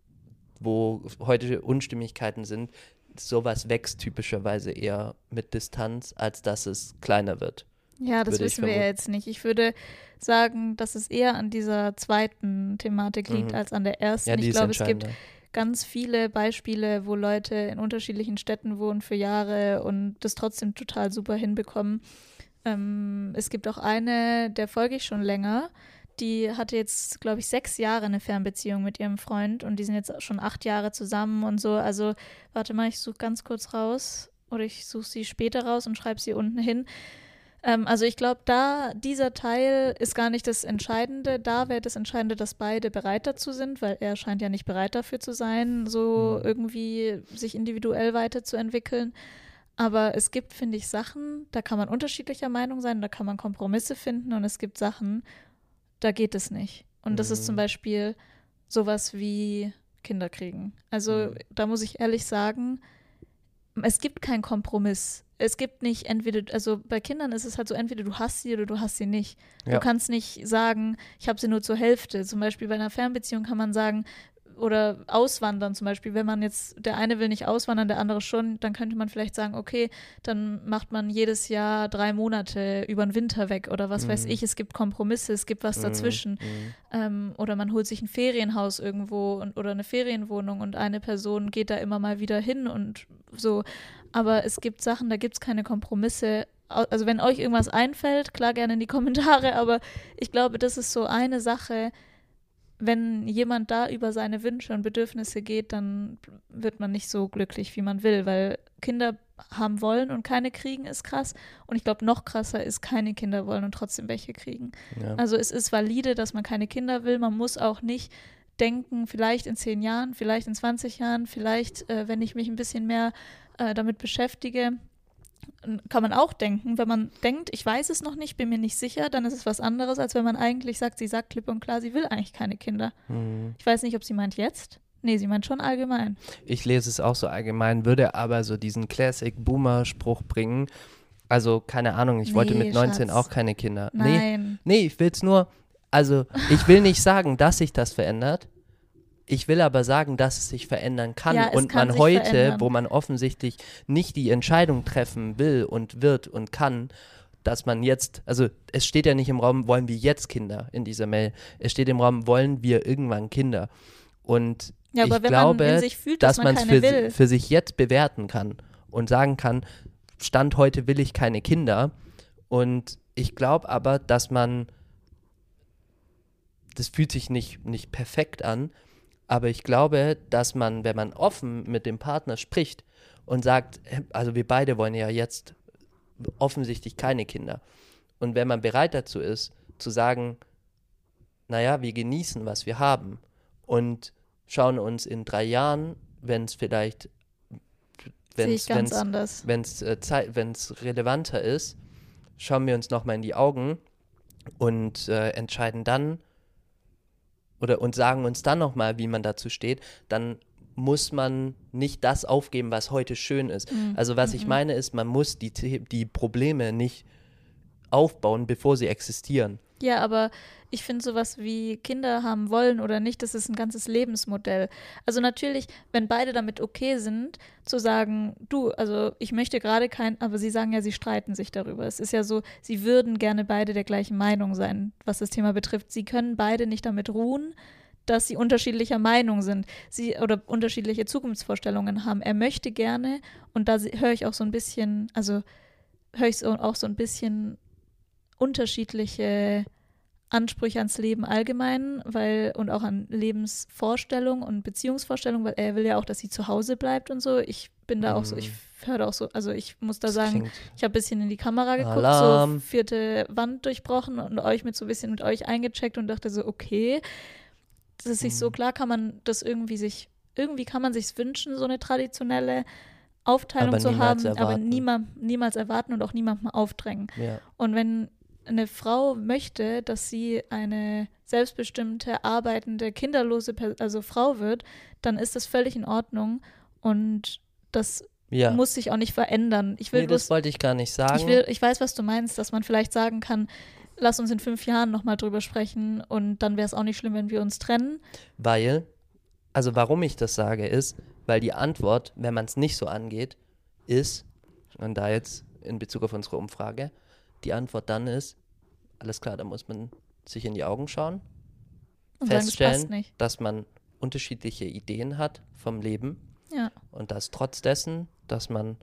wo heute Unstimmigkeiten sind. Sowas wächst typischerweise eher mit Distanz, als dass es kleiner wird.
ja, das
würde ich
wissen wir ja
vermuten.
jetzt nicht. Ich würde sagen, dass es eher an dieser zweiten Thematik liegt
Mhm.
als an der ersten.
Ja, die
ich
ist
glaube, es gibt
entscheidender.
ganz viele Beispiele, wo Leute in unterschiedlichen Städten wohnen für Jahre und das trotzdem total super hinbekommen. Ähm, es gibt auch eine, der folge ich schon länger, die hatte jetzt, glaube ich, sechs Jahre eine Fernbeziehung mit ihrem Freund und die sind jetzt schon acht Jahre zusammen und so. Also, warte mal, ich suche ganz kurz raus oder ich suche sie später raus und schreibe sie unten hin. Ähm, also ich glaube, da dieser Teil ist gar nicht das Entscheidende. Da wäre das Entscheidende, dass beide bereit dazu sind, weil er scheint ja nicht bereit dafür zu sein, so
Mhm.
irgendwie sich individuell weiterzuentwickeln. Aber es gibt, finde ich, Sachen, da kann man unterschiedlicher Meinung sein, da kann man Kompromisse finden und es gibt Sachen, da geht es nicht. Und das ist zum
Mhm.
Beispiel sowas wie Kinder kriegen. Also
Mhm.
da muss ich ehrlich sagen, es gibt keinen Kompromiss. Es gibt nicht entweder, also bei Kindern ist es halt so, entweder du hast sie oder du hast sie nicht.
Ja.
Du kannst nicht sagen, ich habe sie nur zur Hälfte. Zum Beispiel bei einer Fernbeziehung kann man sagen, oder auswandern zum Beispiel, wenn man jetzt, der eine will nicht auswandern, der andere schon, dann könnte man vielleicht sagen, okay, dann macht man jedes Jahr drei Monate über den Winter weg oder was weiß
Mhm.
ich, es gibt Kompromisse, es gibt was
Mhm.
dazwischen.
Mhm.
Ähm, oder man holt sich ein Ferienhaus irgendwo und, oder eine Ferienwohnung und eine Person geht da immer mal wieder hin und so. Aber es gibt Sachen, da gibt es keine Kompromisse. Au- Also wenn euch irgendwas einfällt, klar gerne in die Kommentare, aber ich glaube, das ist so eine Sache, wenn jemand da über seine Wünsche und Bedürfnisse geht, dann wird man nicht so glücklich, wie man will, weil Kinder haben wollen und keine kriegen, ist krass. Und ich glaube, noch krasser ist, keine Kinder wollen und trotzdem welche kriegen.
Ja.
Also es ist valide, dass man keine Kinder will. Man muss auch nicht denken, vielleicht in zehn Jahren, vielleicht in zwanzig Jahren, vielleicht, äh, wenn ich mich ein bisschen mehr äh, damit beschäftige, kann man auch denken. Wenn man denkt, ich weiß es noch nicht, bin mir nicht sicher, dann ist es was anderes, als wenn man eigentlich sagt, sie sagt klipp und klar, sie will eigentlich keine Kinder.
Mhm.
Ich weiß nicht, ob sie meint jetzt. Nee, sie meint schon allgemein.
Ich lese es auch so allgemein, würde aber so diesen Classic-Boomer-Spruch bringen. Also, keine Ahnung, ich wollte
Nee,
mit neunzehn
Schatz.
auch keine Kinder. Nee,
Nein.
nee, ich will es nur, also ich will nicht sagen, dass sich das verändert. Ich will aber sagen, dass es sich verändern kann
Ja, es
und
kann
man
sich
heute,
verändern.
wo man offensichtlich nicht die Entscheidung treffen will und wird und kann, dass man jetzt, also es steht ja nicht im Raum, wollen wir jetzt Kinder in dieser Mail. Es steht im Raum, wollen wir irgendwann Kinder. Und
Ja, aber
ich
wenn
glaube,
man in sich fühlt, dass,
dass
man
man es
keine
für,
will.
für sich jetzt bewerten kann und sagen kann, Stand heute will ich keine Kinder. Und ich glaube aber, dass man, das fühlt sich nicht, nicht perfekt an, aber ich glaube, dass man, wenn man offen mit dem Partner spricht und sagt, also wir beide wollen ja jetzt offensichtlich keine Kinder. Und wenn man bereit dazu ist, zu sagen, naja, wir genießen, was wir haben und schauen uns in drei Jahren, wenn es vielleicht,
Sehe
wenn
ich ganz
es
anders.
wenn's, äh, Zeit- wenn's relevanter ist, schauen wir uns nochmal in die Augen und äh, entscheiden dann oder und sagen uns dann nochmal, wie man dazu steht, dann muss man nicht das aufgeben, was heute schön ist.
Mhm.
Also was ich meine ist, man muss die, The- die Probleme nicht aufbauen, bevor sie existieren.
Ja, aber ich finde sowas wie Kinder haben wollen oder nicht, das ist ein ganzes Lebensmodell. Also natürlich, wenn beide damit okay sind, zu sagen, du, also ich möchte gerade kein, aber sie sagen ja, sie streiten sich darüber. Es ist ja so, sie würden gerne beide der gleichen Meinung sein, was das Thema betrifft. Sie können beide nicht damit ruhen, dass sie unterschiedlicher Meinung sind, sie oder unterschiedliche Zukunftsvorstellungen haben. Er möchte gerne, und da se- höre ich auch so ein bisschen, also höre ich so, auch so ein bisschen unterschiedliche Ansprüche ans Leben allgemein, weil und auch an Lebensvorstellung und Beziehungsvorstellung, weil er will ja auch, dass sie zu Hause bleibt und so. Ich bin da auch so, ich höre da auch so, also ich muss da
Das
sagen,
klingt-
ich habe ein bisschen in die Kamera geguckt,
Alarm.
so vierte Wand durchbrochen und euch mit so ein bisschen mit euch eingecheckt und dachte so, okay, das ist sich so klar, kann man das irgendwie sich, irgendwie kann man sich wünschen, so eine traditionelle Aufteilung
Aber
zu
niemals
haben, aber
erwarten.
niemand, niemals erwarten und auch niemandem aufdrängen.
Ja.
Und wenn eine Frau möchte, dass sie eine selbstbestimmte, arbeitende, kinderlose Per- also Frau wird, dann ist das völlig in Ordnung und das
Ja.
muss sich auch nicht verändern. Ich will
Nee, das
bloß,
wollte ich gar nicht sagen.
ich will, ich weiß, was du meinst, dass man vielleicht sagen kann, lass uns in fünf Jahren nochmal drüber sprechen und dann wäre es auch nicht schlimm, wenn wir uns trennen.
Weil, also warum ich das sage, ist, weil die Antwort, wenn man es nicht so angeht, ist, und da jetzt in Bezug auf unsere Umfrage, die Antwort dann ist, alles klar, da muss man sich in die Augen schauen,
Und sagen, es
feststellen,
passt nicht.
dass man unterschiedliche Ideen hat vom Leben
Ja.
und dass trotz dessen, dass man,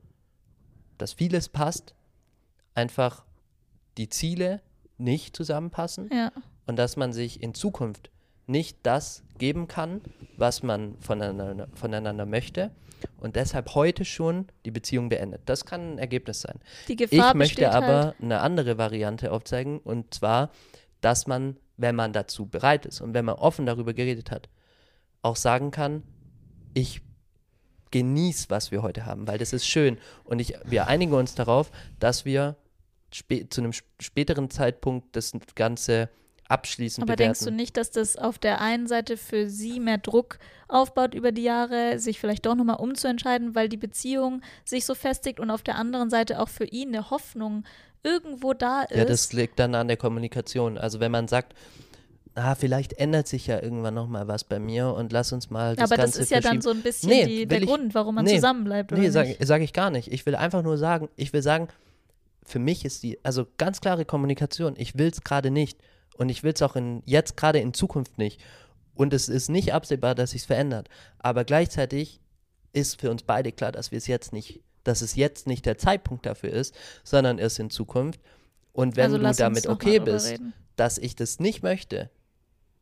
dass vieles passt, einfach die Ziele nicht zusammenpassen
Ja.
und dass man sich in Zukunft nicht das geben kann, was man voneinander, voneinander möchte und deshalb heute schon die Beziehung beendet. Das kann ein Ergebnis sein.
Die Gefahr
Ich möchte
besteht
aber
halt,
eine andere Variante aufzeigen und zwar, dass man, wenn man dazu bereit ist und wenn man offen darüber geredet hat, auch sagen kann, ich genieße, was wir heute haben, weil das ist schön und ich, wir einigen uns darauf, dass wir spä- zu einem sp- späteren Zeitpunkt das Ganze abschließend
aber
bewerten.
denkst du nicht, dass das auf der einen Seite für sie mehr Druck aufbaut über die Jahre, sich vielleicht doch nochmal umzuentscheiden, weil die Beziehung sich so festigt und auf der anderen Seite auch für ihn eine Hoffnung irgendwo da ist?
Ja, das liegt dann an der Kommunikation. Also wenn man sagt, ah, vielleicht ändert sich ja irgendwann nochmal was bei mir und lass uns mal das
aber das
Ganze
ist ja dann
verschieben.
so ein bisschen
Nee,
die,
will
der
ich-
Grund, warum man
nee,
zusammenbleibt, oder
Nee, sage
nicht?
sag ich gar nicht. Ich will einfach nur sagen, ich will sagen, für mich ist die, also ganz klare Kommunikation. Ich will es gerade nicht. Und ich will es auch in, jetzt gerade in Zukunft nicht. Und es ist nicht absehbar, dass sich es verändert. Aber gleichzeitig ist für uns beide klar, dass wir es jetzt nicht, dass es jetzt nicht der Zeitpunkt dafür ist, sondern erst in Zukunft. Und wenn
Also
du
lass uns
damit
noch mal
okay
drüber
bist,
reden.
dass ich das nicht möchte,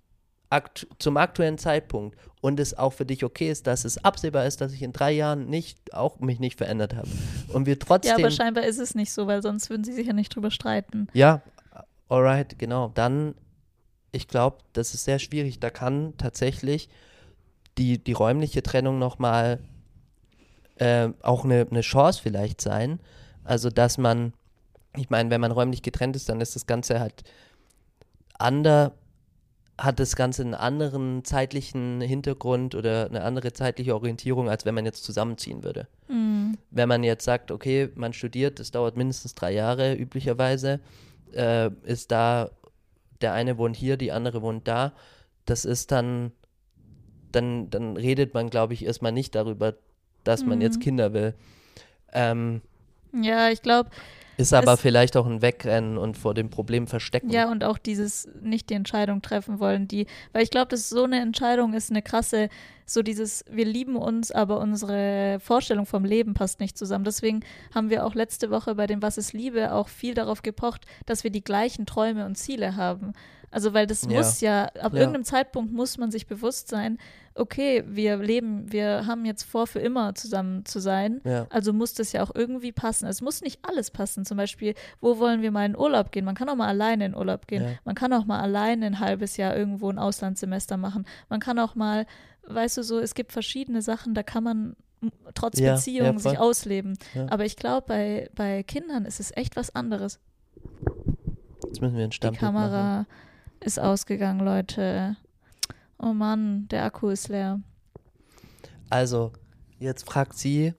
akt- zum aktuellen Zeitpunkt und es auch für dich okay ist, dass es absehbar ist, dass ich in drei Jahren nicht, auch mich nicht verändert habe. Und wir
Ja,
trotzdem.
aber scheinbar ist es nicht so, weil sonst würden sie sich ja nicht drüber streiten.
Ja, alright, genau. Dann, ich glaube, das ist sehr schwierig. Da kann tatsächlich die, die räumliche Trennung nochmal äh, auch eine, eine Chance vielleicht sein. Also, dass man, ich meine, wenn man räumlich getrennt ist, dann ist das Ganze halt ander, hat das Ganze einen anderen zeitlichen Hintergrund oder eine andere zeitliche Orientierung, als wenn man jetzt zusammenziehen würde.
Mhm.
Wenn man jetzt sagt, okay, man studiert, das dauert mindestens drei Jahre üblicherweise, äh, ist da, der eine wohnt hier, die andere wohnt da, das ist dann, dann, dann redet man, glaube ich, erstmal nicht darüber, dass man
Mhm.
jetzt Kinder will. Ähm,
Ja, ich glaube,
ist aber
Es-
vielleicht auch ein Wegrennen und vor dem Problem verstecken.
ja, und auch dieses nicht die Entscheidung treffen wollen, die, weil ich glaube, dass so eine Entscheidung ist eine krasse, so dieses, wir lieben uns, aber unsere Vorstellung vom Leben passt nicht zusammen. Deswegen haben wir auch letzte Woche bei dem Was ist Liebe auch viel darauf gepocht, dass wir die gleichen Träume und Ziele haben. Also, weil das
Ja.
muss ja, ab
Ja.
irgendeinem Zeitpunkt muss man sich bewusst sein, okay, wir leben, wir haben jetzt vor, für immer zusammen zu sein.
Ja.
Also muss das ja auch irgendwie passen. Es muss nicht alles passen. Zum Beispiel, wo wollen wir mal in Urlaub gehen? Man kann auch mal alleine in Urlaub gehen.
Ja.
Man kann auch mal alleine ein halbes Jahr irgendwo ein Auslandssemester machen. Man kann auch mal, weißt du so, es gibt verschiedene Sachen, da kann man m- trotz
Ja,
Beziehung
ja, voll.
sich ausleben.
Ja.
Aber ich glaube, bei, bei Kindern ist es echt was anderes.
Jetzt müssen wir ein
Die
Stammbild machen.
Kamera ist ausgegangen, Leute. Oh Mann, der Akku ist leer.
Also, jetzt fragt sie,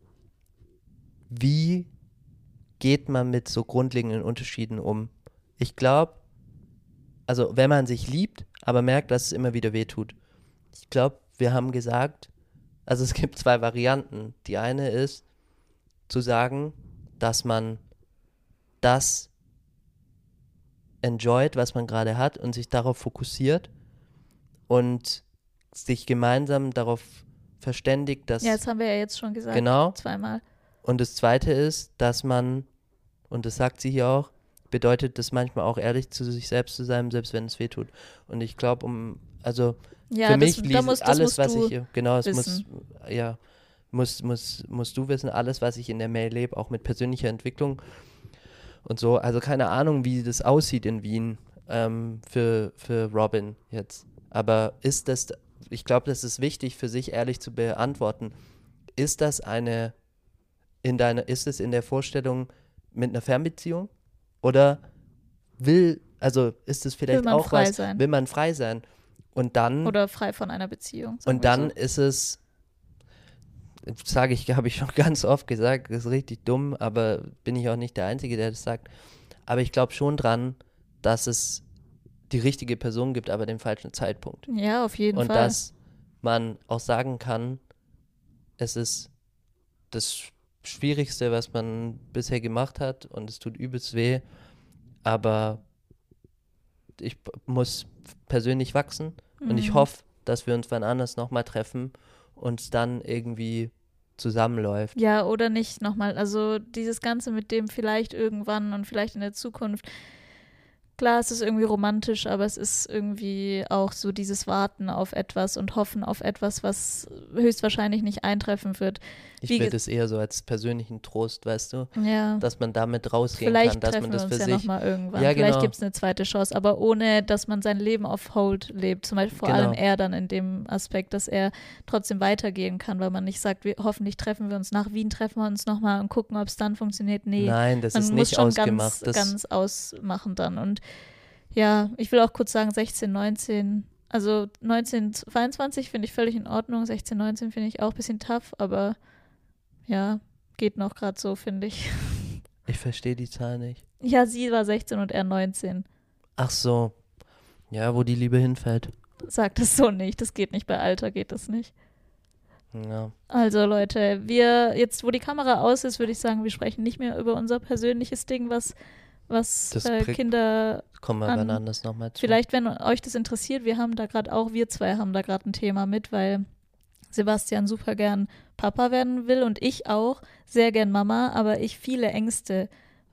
wie geht man mit so grundlegenden Unterschieden um? Ich glaube, also wenn man sich liebt, aber merkt, dass es immer wieder wehtut. Ich glaube, wir haben gesagt, also es gibt zwei Varianten. Die eine ist, zu sagen, dass man das enjoyt, was man gerade hat und sich darauf fokussiert und sich gemeinsam darauf verständigt, dass
Ja, das haben wir ja jetzt schon gesagt.
genau.
Zweimal.
Und das Zweite ist, dass man, und das sagt sie hier auch, bedeutet das manchmal auch ehrlich zu sich selbst zu sein, selbst wenn es weh tut. Und ich glaube, um, also
Ja,
für
das,
mich
da
liest
musst, das
alles,
musst
was
du
ich, genau, es muss,
wissen.
ja, muss, muss, musst du wissen, alles, was ich in der Mail lebe, auch mit persönlicher Entwicklung und so. Also keine Ahnung, wie das aussieht in Wien ähm, für, für Robin jetzt. Aber ist das, ich glaube, das ist wichtig für sich ehrlich zu beantworten. Ist das eine, in deiner, ist es in der Vorstellung mit einer Fernbeziehung? Oder will, also ist es vielleicht
Will man
auch
frei
was,
sein.
will man frei sein? Und dann,
Oder frei von einer Beziehung. sagen
und
wir
dann
so.
ist es, sage ich, habe ich schon ganz oft gesagt, das ist richtig dumm, aber bin ich auch nicht der Einzige, der das sagt. Aber ich glaube schon dran, dass es die richtige Person gibt, aber den falschen Zeitpunkt.
Ja, auf jeden
Und
Fall.
dass man auch sagen kann, es ist das Schwierigste, was man bisher gemacht hat und es tut übelst weh, aber ich p- muss persönlich wachsen und ich
Mhm.
hoffe, dass wir uns wann anders nochmal treffen und es dann irgendwie zusammenläuft.
Ja, oder nicht nochmal. Also dieses Ganze mit dem vielleicht irgendwann und vielleicht in der Zukunft. Klar, es ist irgendwie romantisch, aber es ist irgendwie auch so dieses Warten auf etwas und Hoffen auf etwas, was höchstwahrscheinlich nicht eintreffen wird.
Ich
Wie
will
ge-
das eher so als persönlichen Trost, weißt du,
Ja.
dass man damit rausgehen
Vielleicht
kann, dass
treffen
man
wir
das
uns
für
ja
sich,
nochmal irgendwann.
Ja,
Vielleicht
genau.
gibt es eine zweite Chance, aber ohne, dass man sein Leben auf Hold lebt. Zum Beispiel vor
Genau.
allem er dann in dem Aspekt, dass er trotzdem weitergehen kann, weil man nicht sagt, wir, hoffentlich treffen wir uns nach Wien, treffen wir uns nochmal und gucken, ob es dann funktioniert. Nee,
nein, das
man
ist
muss
nicht
schon
ausgemacht.
ganz,
das,
ganz ausmachen dann. Und ja, ich will auch kurz sagen, sechzehn, neunzehn, also neunzehn, zweiundzwanzig finde ich völlig in Ordnung, sechzehn, neunzehn finde ich auch ein bisschen tough, aber ja, geht noch gerade so, finde ich.
ich verstehe die Zahl nicht.
Ja, sie war sechzehn und er neunzehn.
Ach so, ja, wo die Liebe hinfällt.
Sag das so nicht, das geht nicht, bei Alter geht das nicht.
Ja.
Also Leute, wir, jetzt wo die Kamera aus ist, würde ich sagen, wir sprechen nicht mehr über unser persönliches Ding, was, was
Das
äh,
prick-
Kinder,
Kommen wir
An-
wann anders nochmal zu.
vielleicht wenn euch das interessiert, wir haben da gerade auch, wir zwei haben da gerade ein Thema mit, weil Sebastian super gern Papa werden will und ich auch sehr gern Mama, aber ich viele Ängste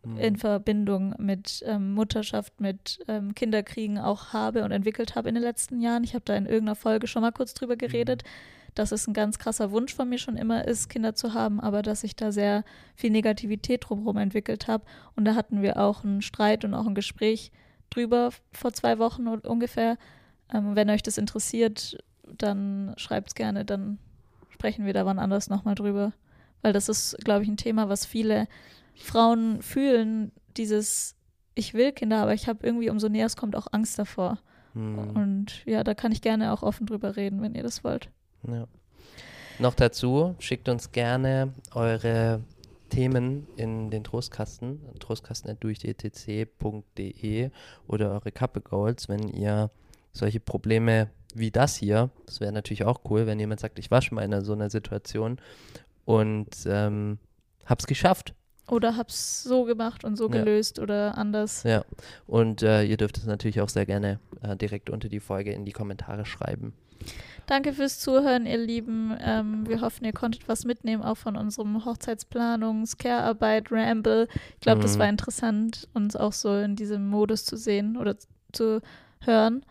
Hm.
in Verbindung mit ähm, Mutterschaft, mit ähm, Kinderkriegen auch habe und entwickelt habe in den letzten Jahren. Ich habe da in irgendeiner Folge schon mal kurz drüber geredet, dass es ein ganz krasser Wunsch von mir schon immer ist, Kinder zu haben, aber dass ich da sehr viel Negativität drumherum entwickelt habe. Und da hatten wir auch einen Streit und auch ein Gespräch drüber vor zwei Wochen ungefähr. Ähm, wenn euch das interessiert, dann schreibt es gerne, dann sprechen wir da wann anders nochmal drüber. Weil das ist, glaube ich, ein Thema, was viele Frauen fühlen, dieses ich will Kinder, aber ich habe irgendwie, umso näher es kommt, auch Angst davor.
Hm.
Und ja, da kann ich gerne auch offen drüber reden, wenn ihr das wollt.
Ja. Noch dazu, schickt uns gerne eure Themen in den Trostkasten, trostkasten at durch e t c punkt d e oder eure Couple-Goals, wenn ihr solche Probleme wie das hier, das wäre natürlich auch cool, wenn jemand sagt, ich war schon mal in einer, so einer Situation und ähm, hab's geschafft.
Oder hab's so gemacht und so
Ja.
gelöst oder anders.
Ja, und äh, ihr dürft es natürlich auch sehr gerne äh, direkt unter die Folge in die Kommentare schreiben.
Danke fürs Zuhören, ihr Lieben. Ähm, wir hoffen, ihr konntet was mitnehmen, auch von unserem Hochzeitsplanungs-, Care-Arbeit, Ramble. Ich glaube, das
Mhm.
war interessant, uns auch so in diesem Modus zu sehen oder zu hören.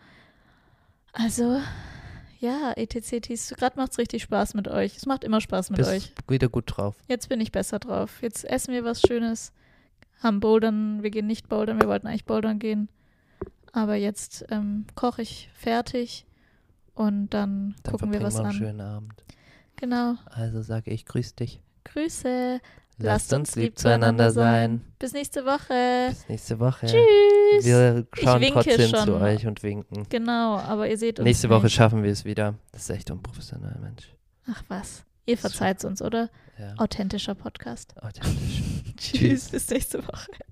Also, ja, E T C Ts, gerade macht es richtig Spaß mit euch. Es macht immer Spaß mit
Bist
euch.
wieder gut drauf.
Jetzt bin ich besser drauf. Jetzt essen wir was Schönes, haben Bouldern. Wir gehen nicht bouldern, wir wollten eigentlich bouldern gehen. Aber jetzt ähm, koche ich fertig und dann,
Dann
gucken wir
verbringen
was
wir einen
an.
schönen Abend.
Genau.
Also sage ich, grüß dich.
Grüße.
Lasst uns lieb zueinander sein.
Bis nächste Woche.
Bis nächste Woche.
Tschüss.
Wir schauen
winke
trotzdem
schon.
zu euch und winken.
Genau, aber ihr seht uns
Nächste Woche
nicht.
schaffen wir es wieder. Das ist echt unprofessionell, Mensch.
Ach was. Ihr verzeiht uns, oder?
Ja,
Authentischer Podcast.
authentisch.
Tschüss. Bis nächste Woche.